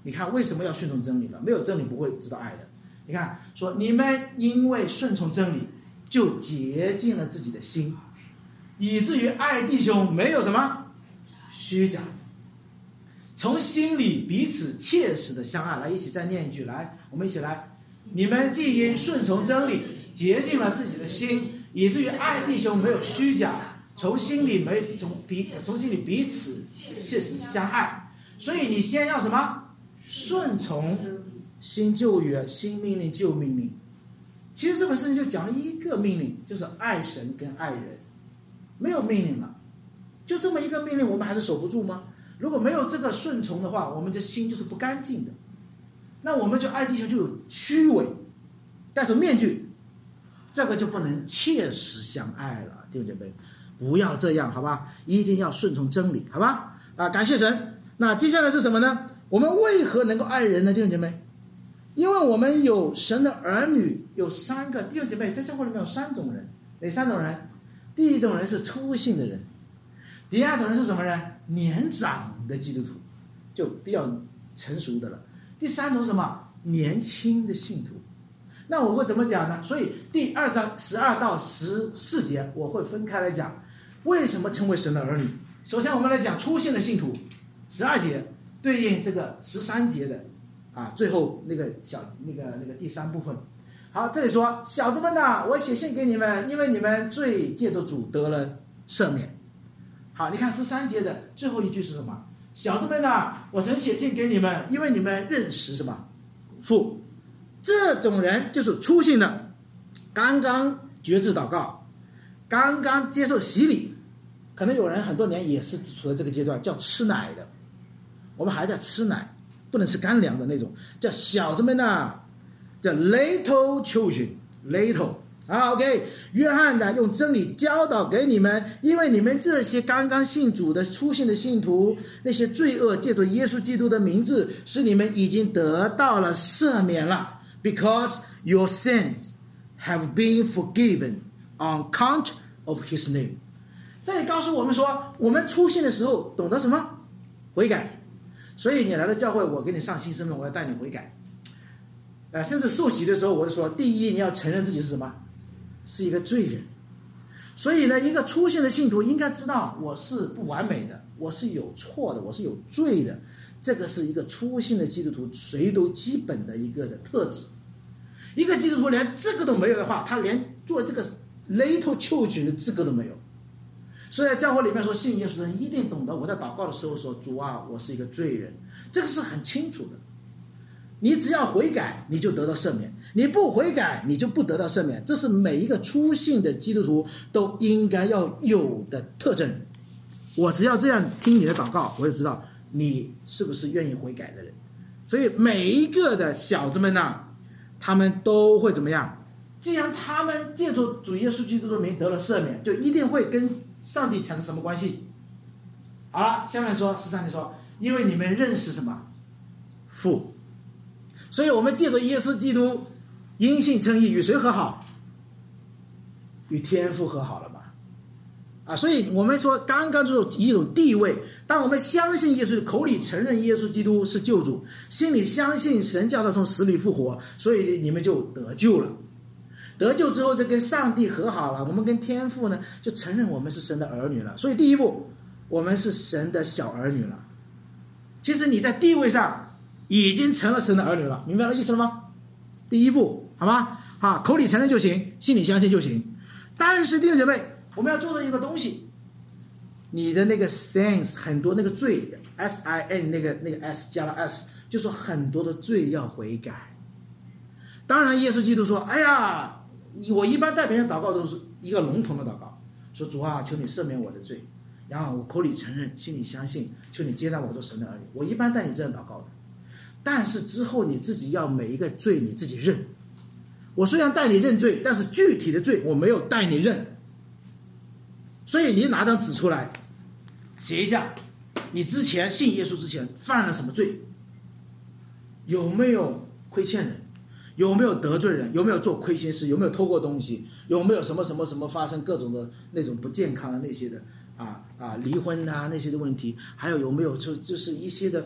你看为什么要顺从真理了？没有真理不会知道爱的。你看说你们因为顺从真理，就洁净了自己的心，以至于爱弟兄没有什么虚假，从心里彼此切实的相爱。来，一起再念一句，来，我们一起来。你们既因顺从真理，洁净了自己的心，以至于爱弟兄没有虚假，从心里没从彼从心里彼此切实相爱。所以你先要什么？顺从新旧约，新命令旧命令。其实这本圣经就讲了一个命令，就是爱神跟爱人，没有命令了，就这么一个命令，我们还是守不住吗？如果没有这个顺从的话，我们的心就是不干净的，那我们就爱弟兄就有虚伪，戴着面具，这个就不能切实相爱了，弟兄姐妹，不要这样，好吧？一定要顺从真理，好吧？啊，感谢神。那接下来是什么呢？我们为何能够爱人呢，弟兄姐妹？因为我们有神的儿女，有三个弟兄姐妹，在教会里面有三种人。哪三种人？第一种人是初信的人，第二种人是什么人？年长的基督徒，就比较成熟的了。第三种是什么？年轻的信徒。那我会怎么讲呢？所以第二章十二到十四节我会分开来讲，为什么成为神的儿女。首先我们来讲初信的信徒，十二节对应这个十三节的啊，最后那个小那个那个第三部分。好，这里说小子们呐、啊，我写信给你们，因为你们罪借着主得了赦免。好，你看十三节的最后一句是什么？小子们呐、啊，我曾写信给你们，因为你们认识什么？父。这种人就是初信的，刚刚决志祷告，刚刚接受洗礼，可能有人很多年也是处在这个阶段，叫吃奶的。我们还在吃奶，不能吃干粮的那种，叫小子们呐、啊，叫 little children little 啊 OK。 约翰呢用真理教导给你们，因为你们这些刚刚信主的初信的信徒，那些罪恶借着耶稣基督的名字，使你们已经得到了赦免了。Because your sins have been forgiven on account of his name。 这里告诉我们说，我们初信的时候懂得什么？悔改。所以你来到教会，我给你上新生命，我要带你悔改。呃，甚至受洗的时候，我就说，第一你要承认自己是什么？是一个罪人。所以呢，一个初信的信徒应该知道，我是不完美的，我是有错的，我是有罪的。这个是一个初信的基督徒谁都基本的一个的特质。一个基督徒连这个都没有的话，他连做这个 little children 的资格都没有。所以在教会里面说，信耶稣的人一定懂得，我在祷告的时候说，主啊，我是一个罪人，这个是很清楚的。你只要悔改，你就得到赦免；你不悔改，你就不得到赦免。这是每一个初信的基督徒都应该要有的特征。我只要这样听你的祷告，我就知道你是不是愿意悔改的人。所以每一个的小子们呢、啊，他们都会怎么样？既然他们借助主耶稣基督的名得了赦免，就一定会跟上帝产生什么关系？好了，下面说十三节说，因为你们认识什么？父。所以我们借着耶稣基督因信称义，与谁和好？与天父和好了吧？啊，所以我们说刚刚就是一种地位。当我们相信耶稣，口里承认耶稣基督是救主，心里相信神叫他从死里复活，所以你们就得救了。得救之后就跟上帝和好了，我们跟天父呢就承认我们是神的儿女了。所以第一步，我们是神的小儿女了。其实你在地位上已经成了神的儿女了，明白了意思了吗？第一步，好吗？好，口里承认就行，心里相信就行。但是弟兄姐妹，我们要做的一个东西，你的那个 sins 很多那个罪 S I N 那个那个 S 加了 S， 就说很多的罪要悔改。当然耶稣基督说，哎呀，我一般带别人祷告都是一个笼统的祷告，说主啊，求你赦免我的罪，然后我口里承认，心里相信，求你接纳我做神的儿女。我一般带你这样祷告的。但是之后你自己要每一个罪你自己认。我虽然带你认罪，但是具体的罪我没有带你认。所以你拿张纸出来写一下，你之前信耶稣之前犯了什么罪，有没有亏欠人，有没有得罪人，有没有做亏心事，有没有偷过东西，有没有什么什么什么发生各种的那种不健康的那些的啊啊离婚啊那些的问题，还有有没有就就是一些的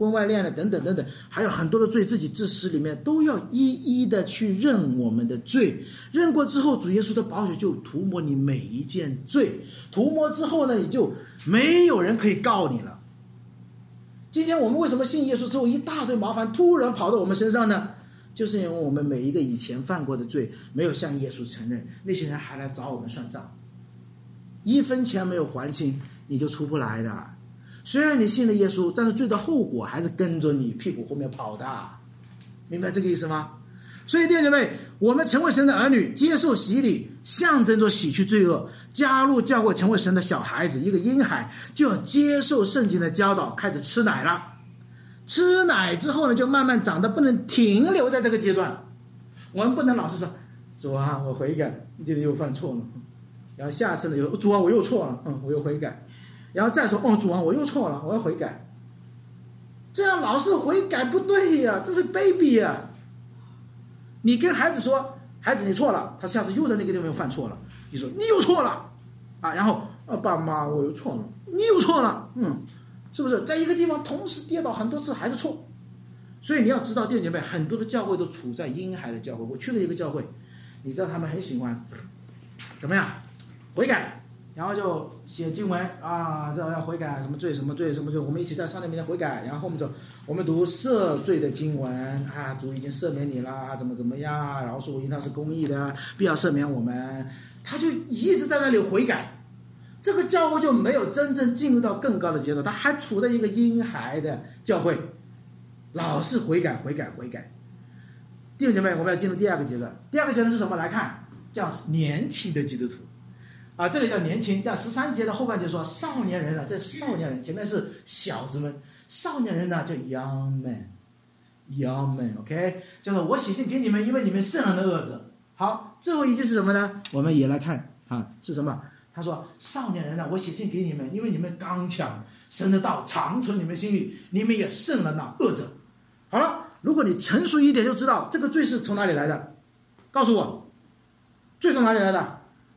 婚外恋了等等等等，还有很多的罪，自己自私里面都要一一的去认我们的罪。认过之后，主耶稣的宝血就涂抹你每一件罪，涂抹之后呢，你就没有人可以告你了。今天我们为什么信耶稣之后一大堆麻烦突然跑到我们身上呢？就是因为我们每一个以前犯过的罪没有向耶稣承认，那些人还来找我们算账，一分钱没有还清你就出不来的。虽然你信了耶稣，但是罪的后果还是跟着你屁股后面跑的，明白这个意思吗？所以弟兄姐妹，我们成为神的儿女，接受洗礼，象征着洗去罪恶，加入教会成为神的小孩子，一个婴孩就要接受圣经的教导，开始吃奶了。吃奶之后呢，就慢慢长大，不能停留在这个阶段。我们不能老是说主啊我悔改，今天又犯错了，然后下次呢又主啊我又错了，嗯，我又悔改，然后再说哦主啊我又错了，我要悔改。这样老是悔改不对呀，这是卑鄙呀。你跟孩子说孩子你错了，他下次又在那个地方又犯错了，你说你又错了啊，然后啊爸妈我又错了，你又错了，嗯，是不是在一个地方同时跌倒很多次还是错？所以你要知道弟兄姐妹，很多的教会都处在婴孩的教会。我去了一个教会，你知道他们很喜欢怎么样悔改，然后就写经文啊，这要悔改什么罪什么罪什么罪，我们一起在上帝面前悔改，然后我们就我们读赦罪的经文啊，主已经赦免你了，怎么怎么样，然后说因他是公义的，必要赦免我们，他就一直在那里悔改。这个教会就没有真正进入到更高的阶段，他还处在一个婴孩的教会，老是悔改悔改悔改。弟兄姐妹，我们要进入第二个阶段。第二个阶段是什么？来看，叫年轻的基督徒啊，这里叫年轻。叫十三节的后半节说少年人啊，这少年人前面是小子们，少年人呢叫 young man young man OK， 叫做我写信给你们，因为你们胜了恶者。好，最后一句是什么呢？我们也来看啊，是什么？他说少年人啊，我写信给你们，因为你们刚强，神的道长存你们心里，你们也胜了那恶者。好了，如果你成熟一点就知道这个罪是从哪里来的，告诉我罪从哪里来的？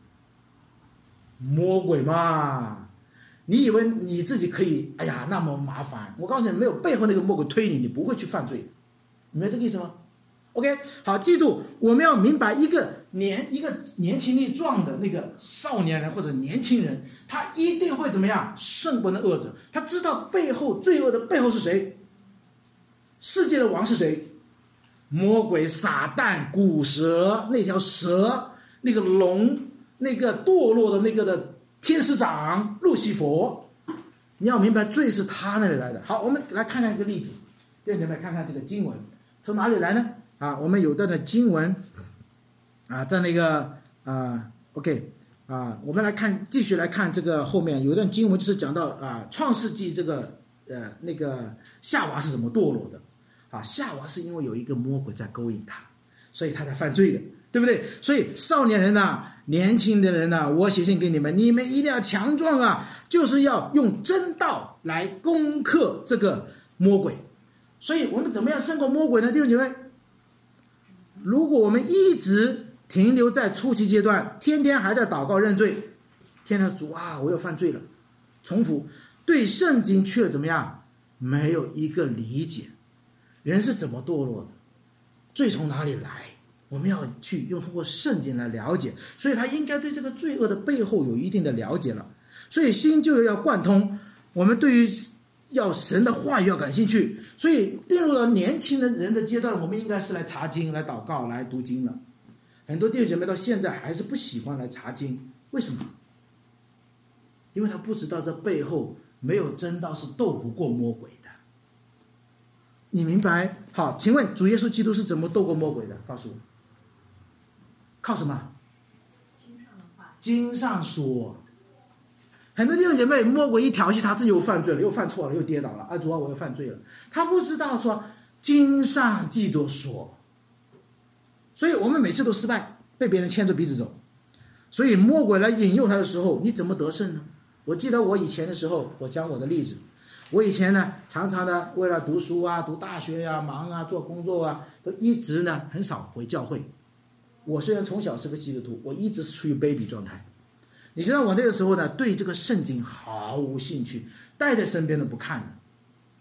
魔鬼嘛。你以为你自己可以哎呀那么麻烦，我告诉你，没有背后那个魔鬼推你，你不会去犯罪。你明白这个意思吗？ OK， 好，记住我们要明白，一个年一个年轻力壮的那个少年人或者年轻人，他一定会怎么样胜过那恶者。他知道背后罪恶的背后是谁，世界的王是谁，魔鬼撒旦古蛇，那条蛇，那个龙，那个堕落的那个的天使长路西佛。你要明白罪是他那里来的。好，我们来看看一个例子，弟兄姐妹看看这个经文从哪里来呢？啊，我们有段的经文啊，在那个啊 ，OK 啊，我们来看，继续来看这个后面有一段经文，就是讲到啊，创世纪这个呃那个夏娃是怎么堕落的啊？夏娃是因为有一个魔鬼在勾引他，所以他才犯罪的，对不对？所以少年人呐、啊，年轻的人呐、啊，我写信给你们，你们一定要强壮啊，就是要用真道来攻克这个魔鬼。所以我们怎么样胜过魔鬼呢？弟兄姐妹，如果我们一直停留在初期阶段，天天还在祷告认罪，天天主啊我又犯罪了，重复，对圣经却怎么样没有一个理解，人是怎么堕落的，罪从哪里来，我们要去用通过圣经来了解，所以他应该对这个罪恶的背后有一定的了解了。所以新旧要贯通，我们对于要神的话语要感兴趣，所以进入了年轻的人的阶段，我们应该是来查经、来祷告、来读经了。很多弟兄姐妹到现在还是不喜欢来查经，为什么？因为他不知道这背后没有真道是斗不过魔鬼的。你明白？好，请问主耶稣基督是怎么斗过魔鬼的？告诉我。靠什么？经上的话。经上说。很多弟兄姐妹，魔鬼一调戏他自己又犯罪了，又犯错了，又跌倒了，啊主啊我又犯罪了，他不知道说经上记着说，所以我们每次都失败，被别人牵着鼻子走。所以魔鬼来引诱他的时候，你怎么得胜呢？我记得我以前的时候，我讲我的例子，我以前呢常常的为了读书啊，读大学呀、啊、忙啊，做工作啊，都一直呢很少回教会。我虽然从小是个基督徒，我一直是处于卑鄙状态。你知道我那个时候呢，对这个圣经毫无兴趣，带在身边的不看的。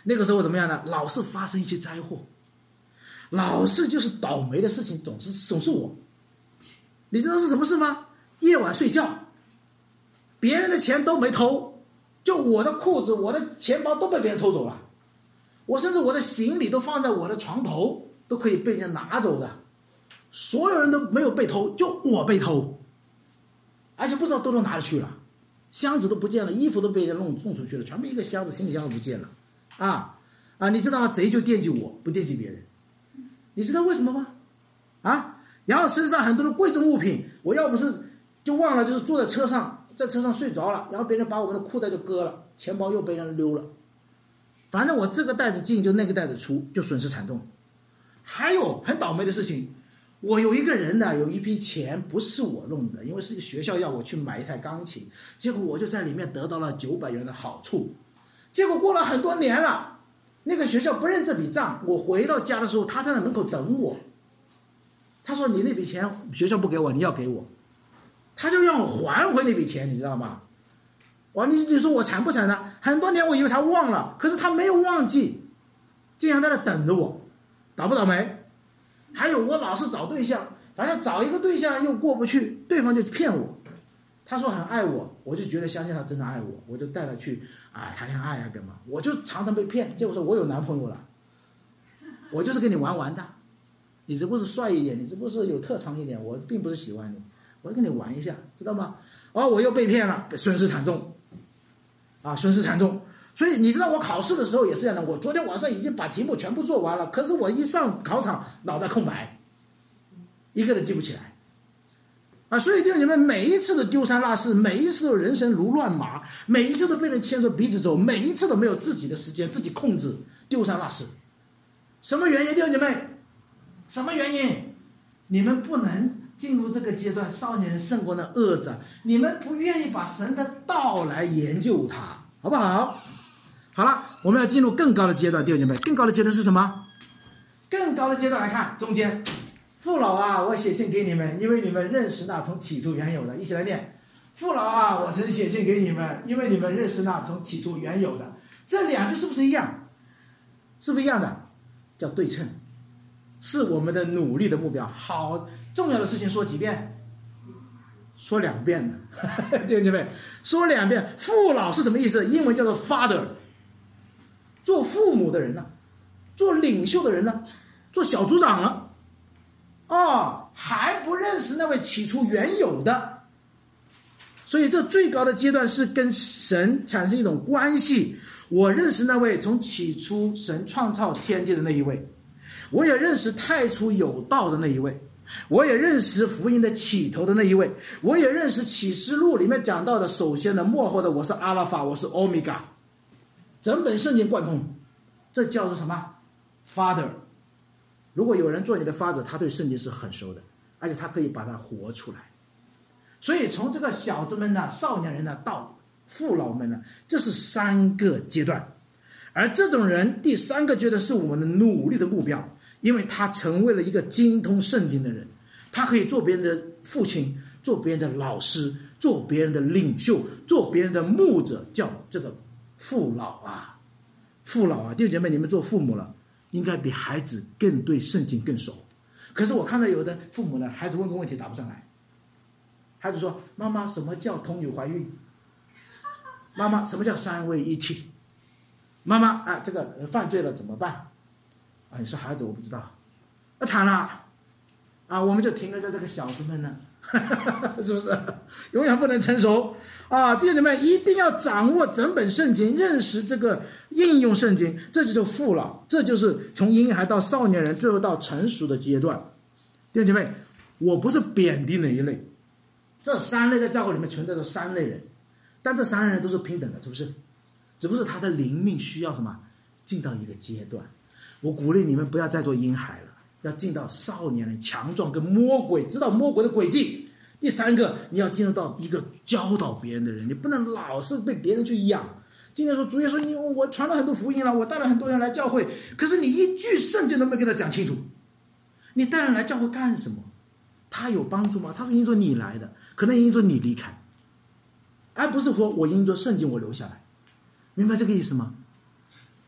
那个时候怎么样呢？老是发生一些灾祸，老是就是倒霉的事情，总是总是我。你知道是什么事吗？夜晚睡觉，别人的钱都没偷，就我的裤子、我的钱包都被别人偷走了。我甚至我的行李都放在我的床头，都可以被人家拿走的。所有人都没有被偷，就我被偷，而且不知道都都哪里去了，箱子都不见了，衣服都被人弄弄出去了，全部一个箱子行李箱都不见了。啊啊，你知道吗？贼就惦记我，不惦记别人。你知道为什么吗？啊，然后身上很多的贵重物品，我要不是就忘了，就是坐在车上，在车上睡着了，然后别人把我们的裤带就割了，钱包又被人溜了。反正我这个袋子进就那个袋子出，就损失惨重。还有很倒霉的事情，我有一个人呢，有一批钱不是我弄的，因为是一个学校要我去买一台钢琴，结果我就在里面得到了九百元的好处。结果过了很多年了，那个学校不认这笔账，我回到家的时候，他在那门口等我。他说：“你那笔钱学校不给我，你要给我。”他就让我还回那笔钱，你知道吗？哇，你你说我惨不惨呢？很多年我以为他忘了，可是他没有忘记，竟然在那等着我，倒不倒霉？还有我老是找对象，反正找一个对象又过不去，对方就骗我。他说很爱我，我就觉得相信他真的爱我，我就带他去啊谈恋爱啊干嘛？我就常常被骗，结果说我有男朋友了，我就是跟你玩玩的，你这不是帅一点，你这不是有特长一点，我并不是喜欢你，我跟你玩一下，知道吗？哦，我又被骗了，损失惨重，啊，损失惨重。所以你知道我考试的时候也是这样的，我昨天晚上已经把题目全部做完了，可是我一上考场脑袋空白，一个都记不起来。啊，所以弟兄姐妹，每一次的丢三落四，每一次的人生如乱麻，每一次都被人牵着鼻子走，每一次都没有自己的时间，自己控制，丢三落四。什么原因，弟兄姐妹？什么原因？你们不能进入这个阶段，少年人胜过那恶者，你们不愿意把神的道来研究它，好不好？好了，我们要进入更高的阶段，弟兄姐妹，更高的阶段是什么？更高的阶段来看，中间。父老啊，我写信给你们，因为你们认识那从起初原有的。一起来念：父老啊，我曾写信给你们，因为你们认识那从起初原有的。这两句是不是一样？是不是一样的？叫对称，是我们的努力的目标。好重要的事情说几遍？说两遍的，弟兄姐妹，说两遍。父老是什么意思？英文叫做 father， 做父母的人呢、啊，做领袖的人呢、啊，做小组长了。哦，还不认识那位起初原有的，所以这最高的阶段是跟神产生一种关系。我认识那位从起初神创造天地的那一位，我也认识太初有道的那一位，我也认识福音的起头的那一位，我也认识启示录里面讲到的首先的末后的，我是阿拉法，我是欧米伽，整本圣经贯通，这叫做什么 Father。如果有人做你的father，他对圣经是很熟的，而且他可以把它活出来。所以从这个小子们呢、少年人呢到父老们呢，这是三个阶段。而这种人，第三个阶段是我们的努力的目标，因为他成为了一个精通圣经的人，他可以做别人的父亲，做别人的老师，做别人的领袖，做别人的牧者，叫这个父老啊，父老啊，弟兄姐妹，你们做父母了，应该比孩子更对圣经更熟。可是我看到有的父母呢，孩子问个问题答不上来，孩子说：“妈妈，什么叫童女怀孕？妈妈，什么叫三位一体？妈妈啊，这个犯罪了怎么办？”啊，你说孩子我不知道，啊惨了，啊，我们就停留在这个小子们呢，是不是？永远不能成熟啊！弟兄们一定要掌握整本圣经，认识这个应用圣经，这就是父老，这就是从婴孩到少年人，最后到成熟的阶段。弟兄姐妹，我不是贬低哪一类，这三类在教会里面存在着三类人，但这三类人都是平等的，是不是？只不过他的灵命需要什么？进到一个阶段。我鼓励你们不要再做婴孩了，要进到少年人，强壮，跟魔鬼，知道魔鬼的诡计。第三个，你要进入到一个教导别人的人，你不能老是被别人去养。今天说主耶稣，你我传了很多福音了，我带了很多人来教会，可是你一句圣经都没给他讲清楚。你带人来教会干什么？他有帮助吗？他是因着你来的，可能因着你离开，而不是说我因着圣经我留下来，明白这个意思吗？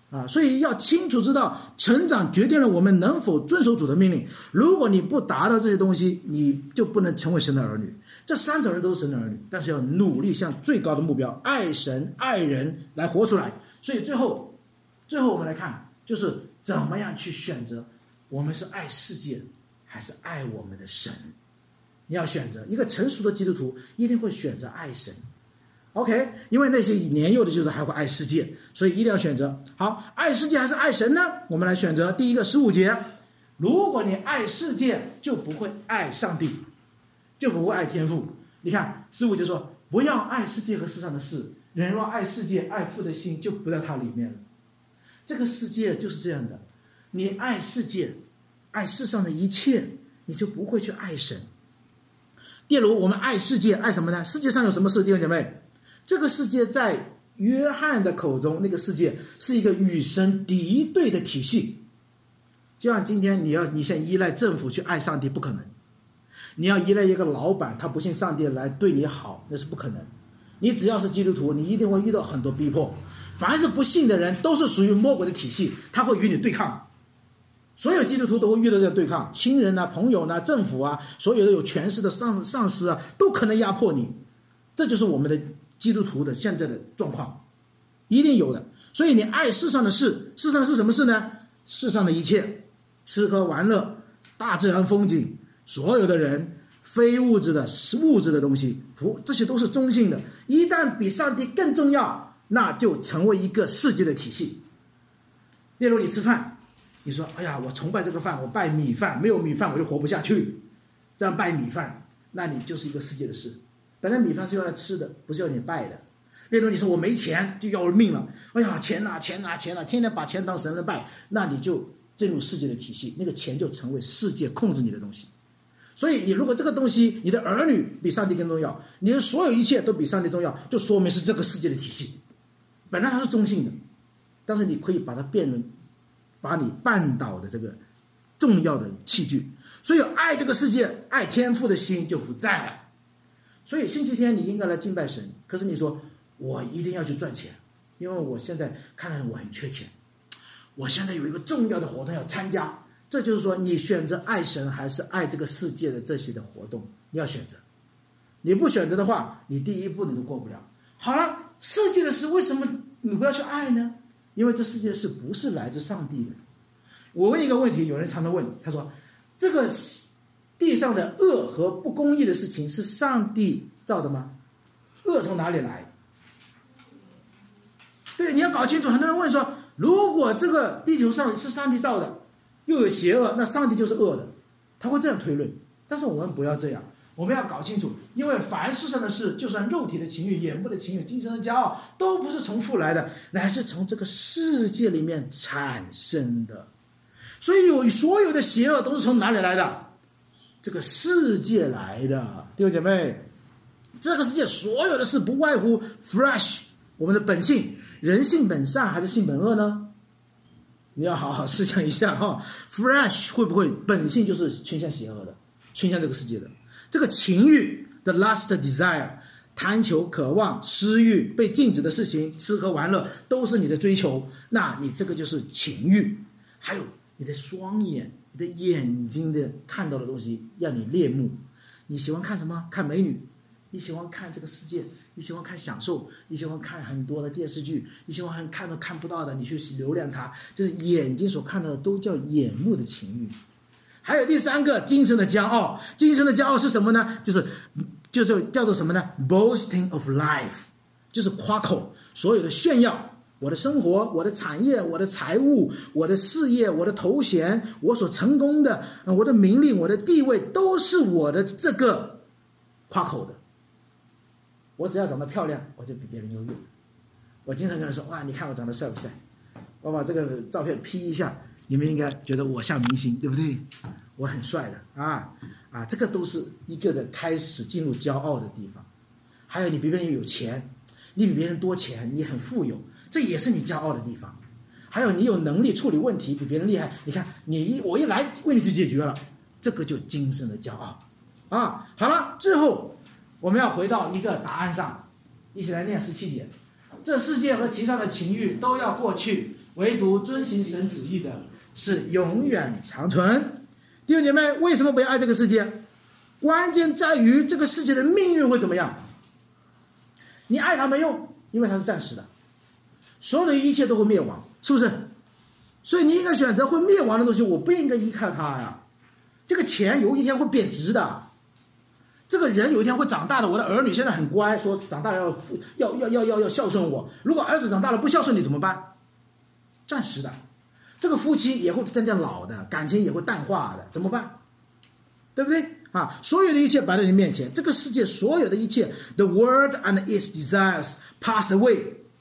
啊，所以要清楚知道，成长决定了我们能否遵守主的命令。如果你不达到这些东西，你就不能成为神的儿女。这三种人都是神的儿女，但是要努力向最高的目标，爱神爱人来活出来。所以最后，最后我们来看，就是怎么样去选择，我们是爱世界还是爱我们的神？你要选择，一个成熟的基督徒一定会选择爱神。OK， 因为那些年幼的基督徒还会爱世界，所以一定要选择。好，爱世界还是爱神呢？我们来选择第一个十五节。如果你爱世界，就不会爱上帝，就不会爱天父。你看十五节说，不要爱世界和世上的事，人若爱世界，爱父的心就不在他里面了。这个世界就是这样的，你爱世界，爱世上的一切，你就不会去爱神。例如我们爱世界，爱什么呢？世界上有什么事？弟兄姐妹，这个世界在约翰的口中，那个世界是一个与神敌对的体系。就像今天你要你现在依赖政府去爱上帝，不可能。你要依赖一个老板，他不信上帝来对你好，那是不可能。你只要是基督徒，你一定会遇到很多逼迫。凡是不信的人，都是属于魔鬼的体系，他会与你对抗。所有基督徒都会遇到这样对抗，亲人啊、朋友啊、政府啊，所有的有权势的上上司啊，都可能压迫你。这就是我们的基督徒的现在的状况，一定有的。所以你爱世上的事，世上的是什么事呢？世上的一切，吃喝玩乐、大自然风景，所有的人，非物质的物质的东西，这些都是中性的。一旦比上帝更重要，那就成为一个世界的体系。例如你吃饭，你说哎呀，我崇拜这个饭，我拜米饭，没有米饭我就活不下去，这样拜米饭，那你就是一个世界的事。本来米饭是用来吃的，不是要你拜的。例如你说我没钱就要了命了，哎呀，钱呐、啊、钱呐、啊、钱呐、啊，天天把钱当神来拜，那你就进入世界的体系，那个钱就成为世界控制你的东西。所以你如果这个东西，你的儿女比上帝更重要，你的所有一切都比上帝重要，就说明是这个世界的体系。本来它是中性的，但是你可以把它变成把你绊倒的这个重要的器具。所以爱这个世界、爱天父的心就不在了。所以星期天你应该来敬拜神，可是你说我一定要去赚钱，因为我现在看来我很缺钱，我现在有一个重要的活动要参加。这就是说，你选择爱神还是爱这个世界的这些的活动，你要选择。你不选择的话，你第一步你都过不了。好了，世界的事为什么你不要去爱呢？因为这世界的事不是来自上帝的。我问一个问题，有人常常问，他说这个地上的恶和不公义的事情是上帝造的吗？恶从哪里来？对，你要搞清楚。很多人问说，如果这个地球上是上帝造的，又有邪恶，那上帝就是恶的，他会这样推论。但是我们不要这样，我们要搞清楚，因为凡世上的事，就算肉体的情欲、眼部的情欲、精神的骄傲，都不是从父来的，乃是从这个世界里面产生的。所以有所有的邪恶都是从哪里来的？这个世界来的。弟兄姐妹，这个世界所有的事不外乎 flesh， 我们的本性，人性本善还是性本恶呢？你要好好思想一下哈 ，flesh 会不会本性就是倾向邪恶的，倾向这个世界的？这个情欲的 lust desire， 贪求、渴望、私欲、被禁止的事情、吃喝玩乐，都是你的追求，那你这个就是情欲。还有你的双眼，你的眼睛的看到的东西让你恋慕。你喜欢看什么？看美女。你喜欢看这个世界，你喜欢看享受，你喜欢看很多的电视剧，你喜欢看到看不到的，你去流量它，就是眼睛所看到的都叫眼目的情欲。还有第三个，精神的骄傲。精神的骄傲是什么呢？就是就就叫做什么呢 ？Boasting of life， 就是夸口，所有的炫耀，我的生活，我的产业，我的财务，我的事业，我的头衔，我所成功的，我的名利，我的地位，都是我的这个夸口的。我只要长得漂亮，我就比别人优越。我经常跟人说，哇，你看我长得帅不帅？我把这个照片 P 一下，你们应该觉得我像明星，对不对？我很帅的啊啊！这个都是一个的开始进入骄傲的地方。还有你比别人有钱，你比别人多钱，你很富有，这也是你骄傲的地方。还有你有能力处理问题，比别人厉害，你看你一我一来问题就解决了，这个就精神的骄傲啊！好了，最后我们要回到一个答案上，一起来念十七节。这世界和其上的情欲都要过去， 唯独遵行神旨意的是永远长存。弟兄姐妹，为什么不要爱这个世界？关键在于这个世界的命运会怎么样。你爱它没用，因为它是暂时的，所有的一切都会灭亡，是不是？所以你应该选择会灭亡的东西，我不应该依靠它呀。这个钱有一天会贬值的，这个人有一天会长大的。我的儿女现在很乖，说长大了要要要要要要孝顺我。如果儿子长大了不孝顺你怎么办？暂时的。这个夫妻也会渐渐老的，感情也会淡化的，怎么办？对不对啊？所有的一切摆在你面前，这个世界所有的一切 ，the world and its desires pass away，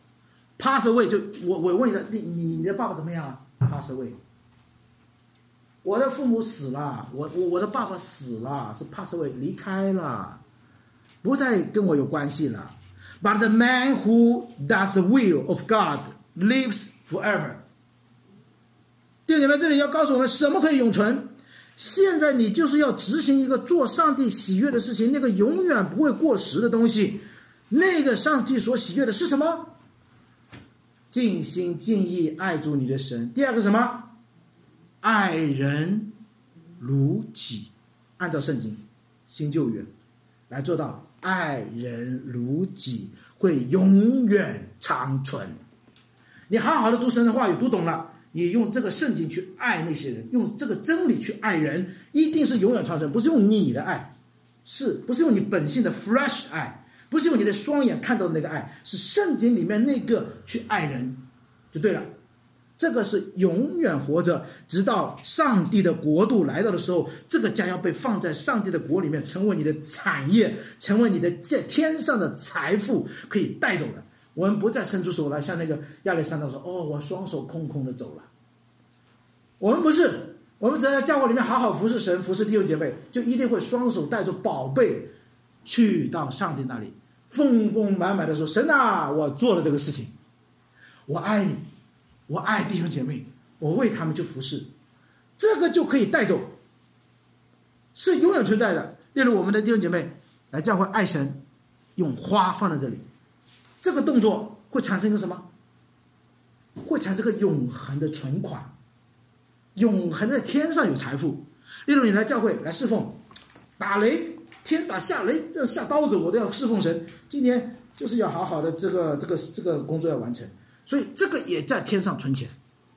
pass away 就我我问你的，你你你的爸爸怎么样啊 ？pass away。我的父母死了，我我我的爸爸死了，是 pass away 离开了，不再跟我有关系了。But the man who does the will of God lives forever。弟兄姐妹，这里要告诉我们什么可以永存？现在你就是要执行一个做上帝喜悦的事情，那个永远不会过时的东西。那个上帝所喜悦的是什么？尽心尽意爱主你的神。第二个什么？爱人如己。按照圣经新旧约来做到爱人如己，会永远长存。你好好的读神的话语，读懂了，你用这个圣经去爱那些人，用这个真理去爱人，一定是永远长存。不是用你的爱，是不是用你本性的 fresh 爱，不是用你的双眼看到的那个爱，是圣经里面那个去爱人就对了。这个是永远活着，直到上帝的国度来到的时候，这个将要被放在上帝的国里面，成为你的产业，成为你的在天上的财富，可以带走的。我们不再伸出手来，像那个亚历山大说：“哦，我双手空空的走了。”我们不是，我们只要在教会里面好好服侍神、服侍弟兄姐妹，就一定会双手带着宝贝去到上帝那里，丰丰满满的说：“神啊，我做了这个事情，我爱你。”我爱弟兄姐妹，我为他们去服侍，这个就可以带走，是永远存在的。例如我们的弟兄姐妹来教会爱神，用花放在这里，这个动作会产生一个什么？会产生个永恒的存款，永恒在天上有财富。例如你来教会来侍奉，打雷，天打下雷，这下刀子我都要侍奉神。今年就是要好好的这个这个这个工作要完成。所以这个也在天上存钱。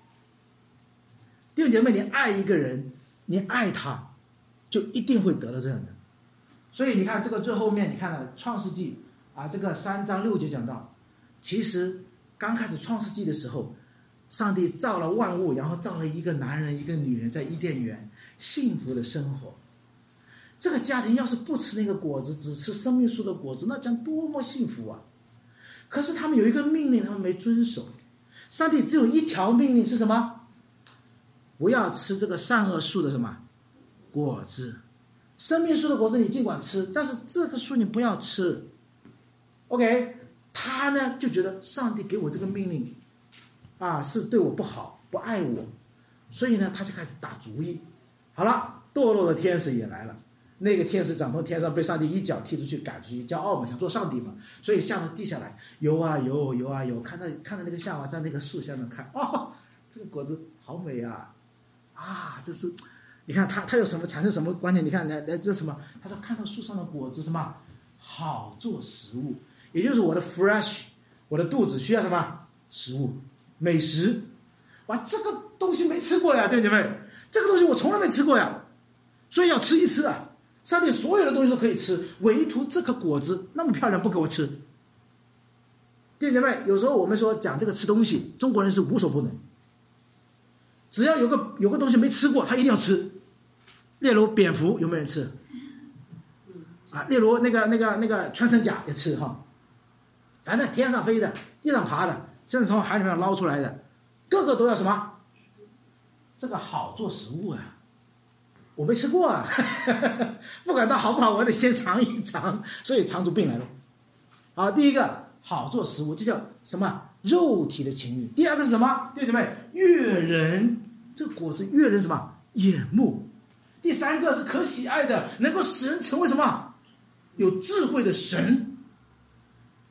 弟兄姐妹，你爱一个人，你爱他，就一定会得到这样的。所以你看这个最后面，你看了创世纪啊，这个三章六节讲到，其实刚开始创世纪的时候，上帝造了万物，然后造了一个男人一个女人在伊甸园幸福的生活。这个家庭要是不吃那个果子，只吃生命树的果子，那将多么幸福啊！可是他们有一个命令，他们没遵守。上帝只有一条命令是什么？不要吃这个善恶树的什么果子。生命树的果子你尽管吃，但是这个树你不要吃。 OK， 他呢就觉得上帝给我这个命令啊是对我不好，不爱我，所以呢他就开始打主意。好了，堕落的天使也来了。那个天使长从天上被上帝一脚踢出去，赶出去，骄傲嘛，想做上帝嘛，所以下到地下来游啊游游啊游，看到看到那个夏娃在那个树下面看，哦，这个果子好美啊，啊，这是，你看他他有什么产生什么观念？你看来来这什么？他说看到树上的果子什么好做食物，也就是我的 fresh， 我的肚子需要什么食物美食，哇，这个东西没吃过呀，弟兄姐妹，这个东西我从来没吃过呀，所以要吃一吃啊。上帝所有的东西都可以吃，唯独这颗果子那么漂亮不给我吃。弟兄姐妹，有时候我们说讲这个吃东西，中国人是无所不能，只要有个有个东西没吃过他一定要吃。例如蝙蝠有没有人吃啊？例如那个那个那个穿山甲也吃哈，反正天上飞的地上爬的甚至从海里面捞出来的，个个都要什么？这个好做食物啊，我没吃过啊，不管它好不好，我得先尝一尝，所以尝出病来了。好，第一个好做食物，这叫什么？肉体的情欲。第二个是什么？弟兄姐妹，悦人，这个果子悦人什么？眼目。第三个是可喜爱的，能够使人成为什么？有智慧的神。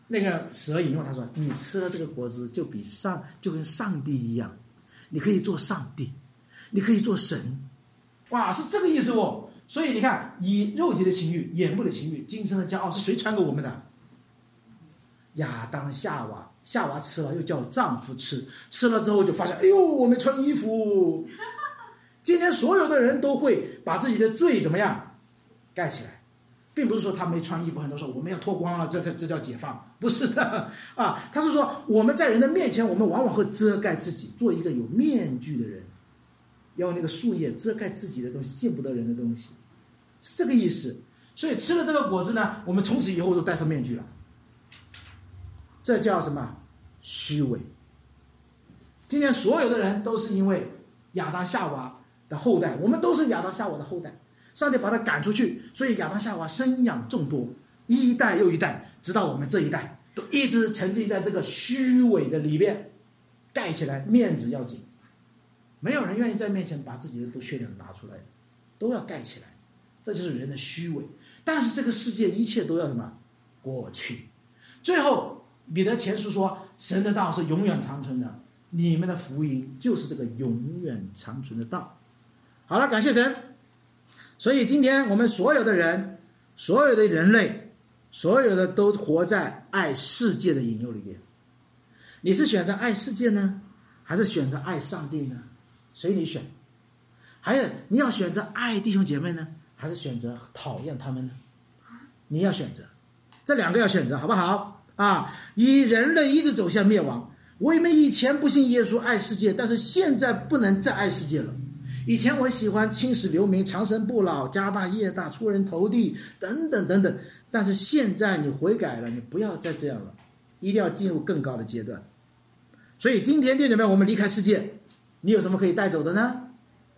那个蛇引用他说，你吃了这个果子就比上就跟上帝一样，你可以做上帝，你可以做神。哇，是这个意思哦。所以你看，以肉体的情欲、眼目的情欲、今生的骄傲，是谁传给我们的？亚当夏娃，夏娃吃了又叫丈夫吃，吃了之后就发现，哎呦，我没穿衣服。今天所有的人都会把自己的罪怎么样盖起来，并不是说他没穿衣服，很多时候我们要脱光了，这这这叫解放，不是的啊。他是说我们在人的面前，我们往往会遮盖自己，做一个有面具的人，要用那个树叶遮盖自己的东西，见不得人的东西，是这个意思。所以吃了这个果子呢，我们从此以后都戴上面具了，这叫什么？虚伪。今天所有的人都是因为亚当夏娃的后代，我们都是亚当夏娃的后代，上帝把他赶出去，所以亚当夏娃生养众多，一代又一代，直到我们这一代都一直沉浸在这个虚伪的里面，盖起来，面子要紧，没有人愿意在面前把自己的都缺点拿出来，都要盖起来，这就是人的虚伪。但是这个世界一切都要什么？过去。最后彼得前书说，神的道是永远长存的，你们的福音就是这个永远长存的道。好了，感谢神。所以今天我们所有的人，所有的人类，所有的都活在爱世界的引诱里面。你是选择爱世界呢，还是选择爱上帝呢？随你选。还有，你要选择爱弟兄姐妹呢，还是选择讨厌他们呢？你要选择，这两个要选择，好不好啊？以人类一直走向灭亡，我们以前不信耶稣爱世界，但是现在不能再爱世界了。以前我喜欢青史留名、长生不老、家大业大、出人头地等等等等，但是现在你悔改了，你不要再这样了，一定要进入更高的阶段。所以今天弟兄们，我们离开世界，你有什么可以带走的呢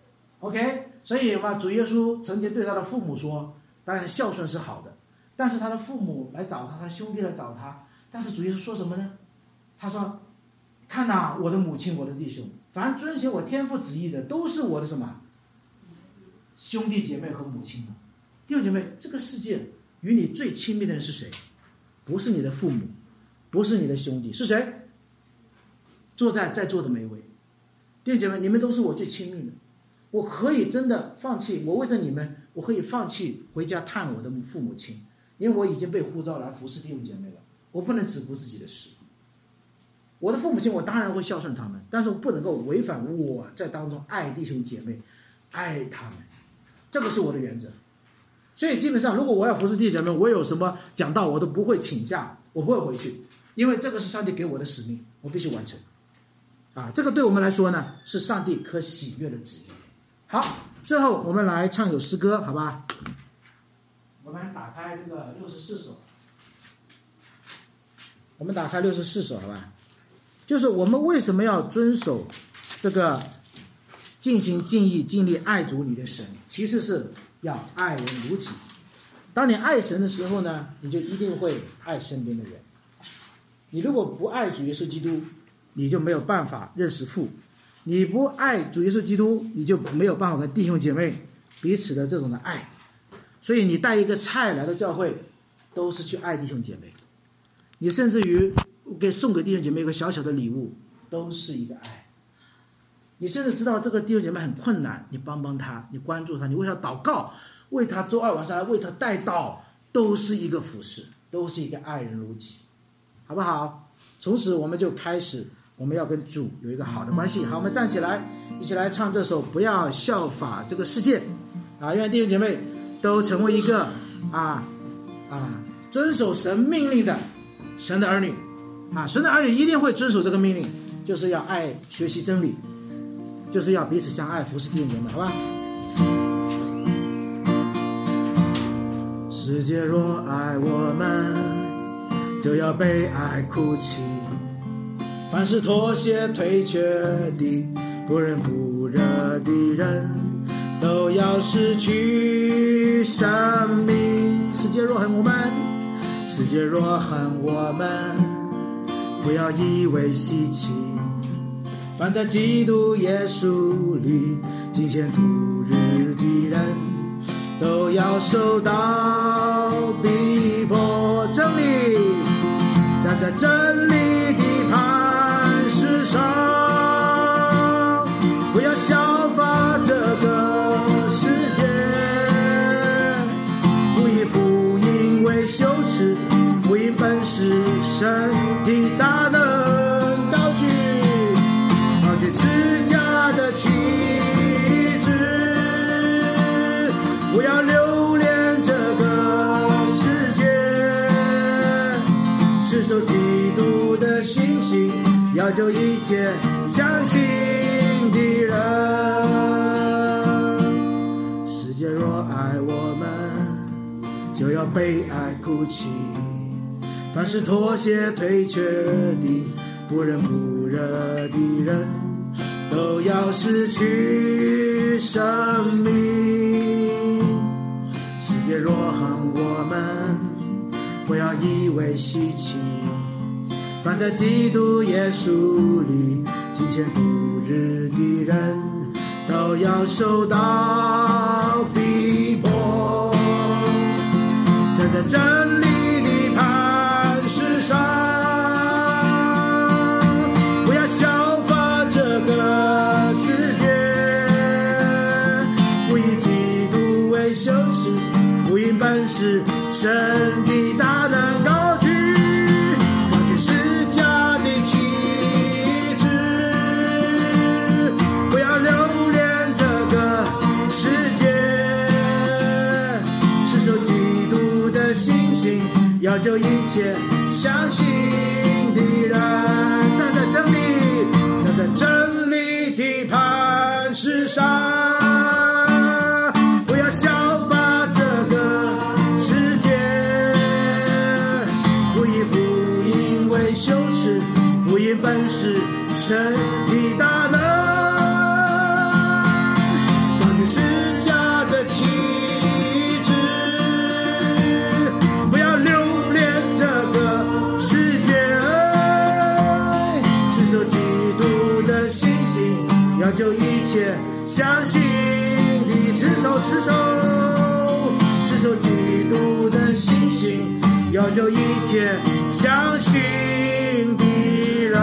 ？OK， 所以嘛，主耶稣曾经对他的父母说，当然孝顺是好的，但是他的父母来找他，他的兄弟来找他，但是主耶稣说什么呢？他说，看哪、啊，我的母亲，我的弟兄，凡遵循我天父旨意的，都是我的什么兄弟姐妹和母亲。弟兄姐妹，这个世界与你最亲密的人是谁？不是你的父母，不是你的兄弟，是谁？坐在在座的每一位弟兄姐妹，你们都是我最亲密的。我可以真的放弃，我为着你们，我可以放弃回家探我的父母亲，因为我已经被呼召来服侍弟兄姐妹了，我不能只顾自己的事。我的父母亲，我当然会孝顺他们，但是我不能够违反我在当中爱弟兄姐妹，爱他们，这个是我的原则。所以基本上，如果我要服侍弟兄姐妹，我有什么讲道，我都不会请假，我不会回去，因为这个是上帝给我的使命，我必须完成。啊，这个对我们来说呢，是上帝可喜悦的旨意。好，最后我们来唱一首诗歌，好吧？我们打开这个六十四首，我们打开六十四首，好吧？就是我们为什么要遵守这个尽心尽意尽力爱主你的神，其实是要爱人如己。当你爱神的时候呢，你就一定会爱身边的人。你如果不爱主耶稣基督，你就没有办法认识父。你不爱主耶稣基督，你就没有办法跟弟兄姐妹彼此的这种的爱。所以你带一个菜来到教会，都是去爱弟兄姐妹。你甚至于给送给弟兄姐妹一个小小的礼物，都是一个爱。你甚至知道这个弟兄姐妹很困难，你帮帮他，你关注他，你为他祷告，为他周二晚上来为他代祷，都是一个服事，都是一个爱人如己，好不好？从此我们就开始，我们要跟主有一个好的关系。好，我们站起来，一起来唱这首《不要效法这个世界》啊！愿弟兄姐妹都成为一个啊啊遵守神命令的神的儿女啊！神的儿女一定会遵守这个命令，就是要爱学习真理，就是要彼此相爱，服侍弟兄姐妹，好吧？世界若爱我们，就要被爱哭泣。凡是妥协退却的，不仁不仁的人，都要失去生命。世界若恨我们，世界若恨我们，不要以为稀奇。凡在基督耶稣里敬虔度日的人，都要受到逼迫。真理在在真理的磐石上，不要效法这个世界，不以福音为羞耻，福音本是神的大能。高举高举持家的旗帜，不要留恋这个世界，持守基督的信心，要救一切相信的人。世界若爱我们，就要被爱哭泣，凡是妥协退却的不仁不仁的人，都要失去生命。世界若恨我们，不要以为稀奇，凡在基督耶稣里敬虔度日的人，都要受到逼迫。站在真理的磐石上，不要效法这个世界，不以基督为羞耻，福音本是神的大能。高举高举十架的旗帜，不要留恋这个世界，持守基督的信心，要救一切相信的人。站在真理站在真理的磐石上，不要效法这个世界，不以福音为羞耻，福音本是神的大能。高举十架的旗帜，不要留恋这个世界，持守基督的信心，要救一切相信的。持守持守持守基督的信心，要救一切相信的人。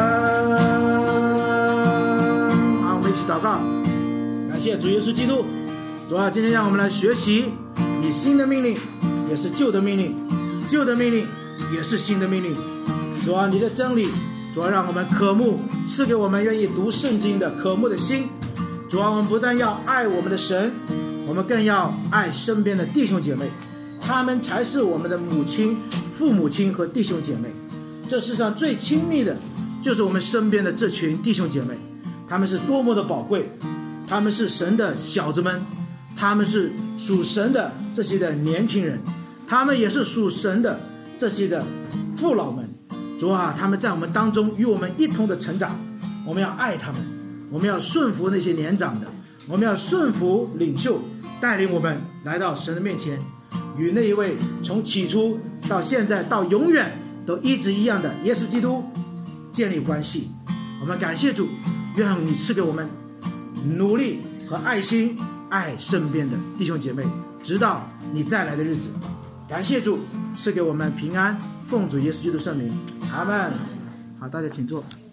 好，我们一起祷告。感谢主耶稣基督。主啊，今天让我们来学习你新的命令，也是旧的命令，旧的命令也是新的命令。主啊，你的真理，主啊，让我们渴慕，赐给我们愿意读圣经的渴慕的心。主啊，我们不但要爱我们的神，我们更要爱身边的弟兄姐妹，他们才是我们的母亲、父母亲和弟兄姐妹。这世上最亲密的就是我们身边的这群弟兄姐妹，他们是多么的宝贵，他们是神的小子们，他们是属神的这些的年轻人，他们也是属神的这些的父老们。主啊，他们在我们当中与我们一同的成长，我们要爱他们，我们要顺服那些年长的，我们要顺服领袖，带领我们来到神的面前，与那一位从起初到现在到永远都一直一样的耶稣基督建立关系。我们感谢主，愿你赐给我们努力和爱心，爱身边的弟兄姐妹，直到你再来的日子。感谢主赐给我们平安，奉主耶稣基督圣名，阿们。好，大家请坐。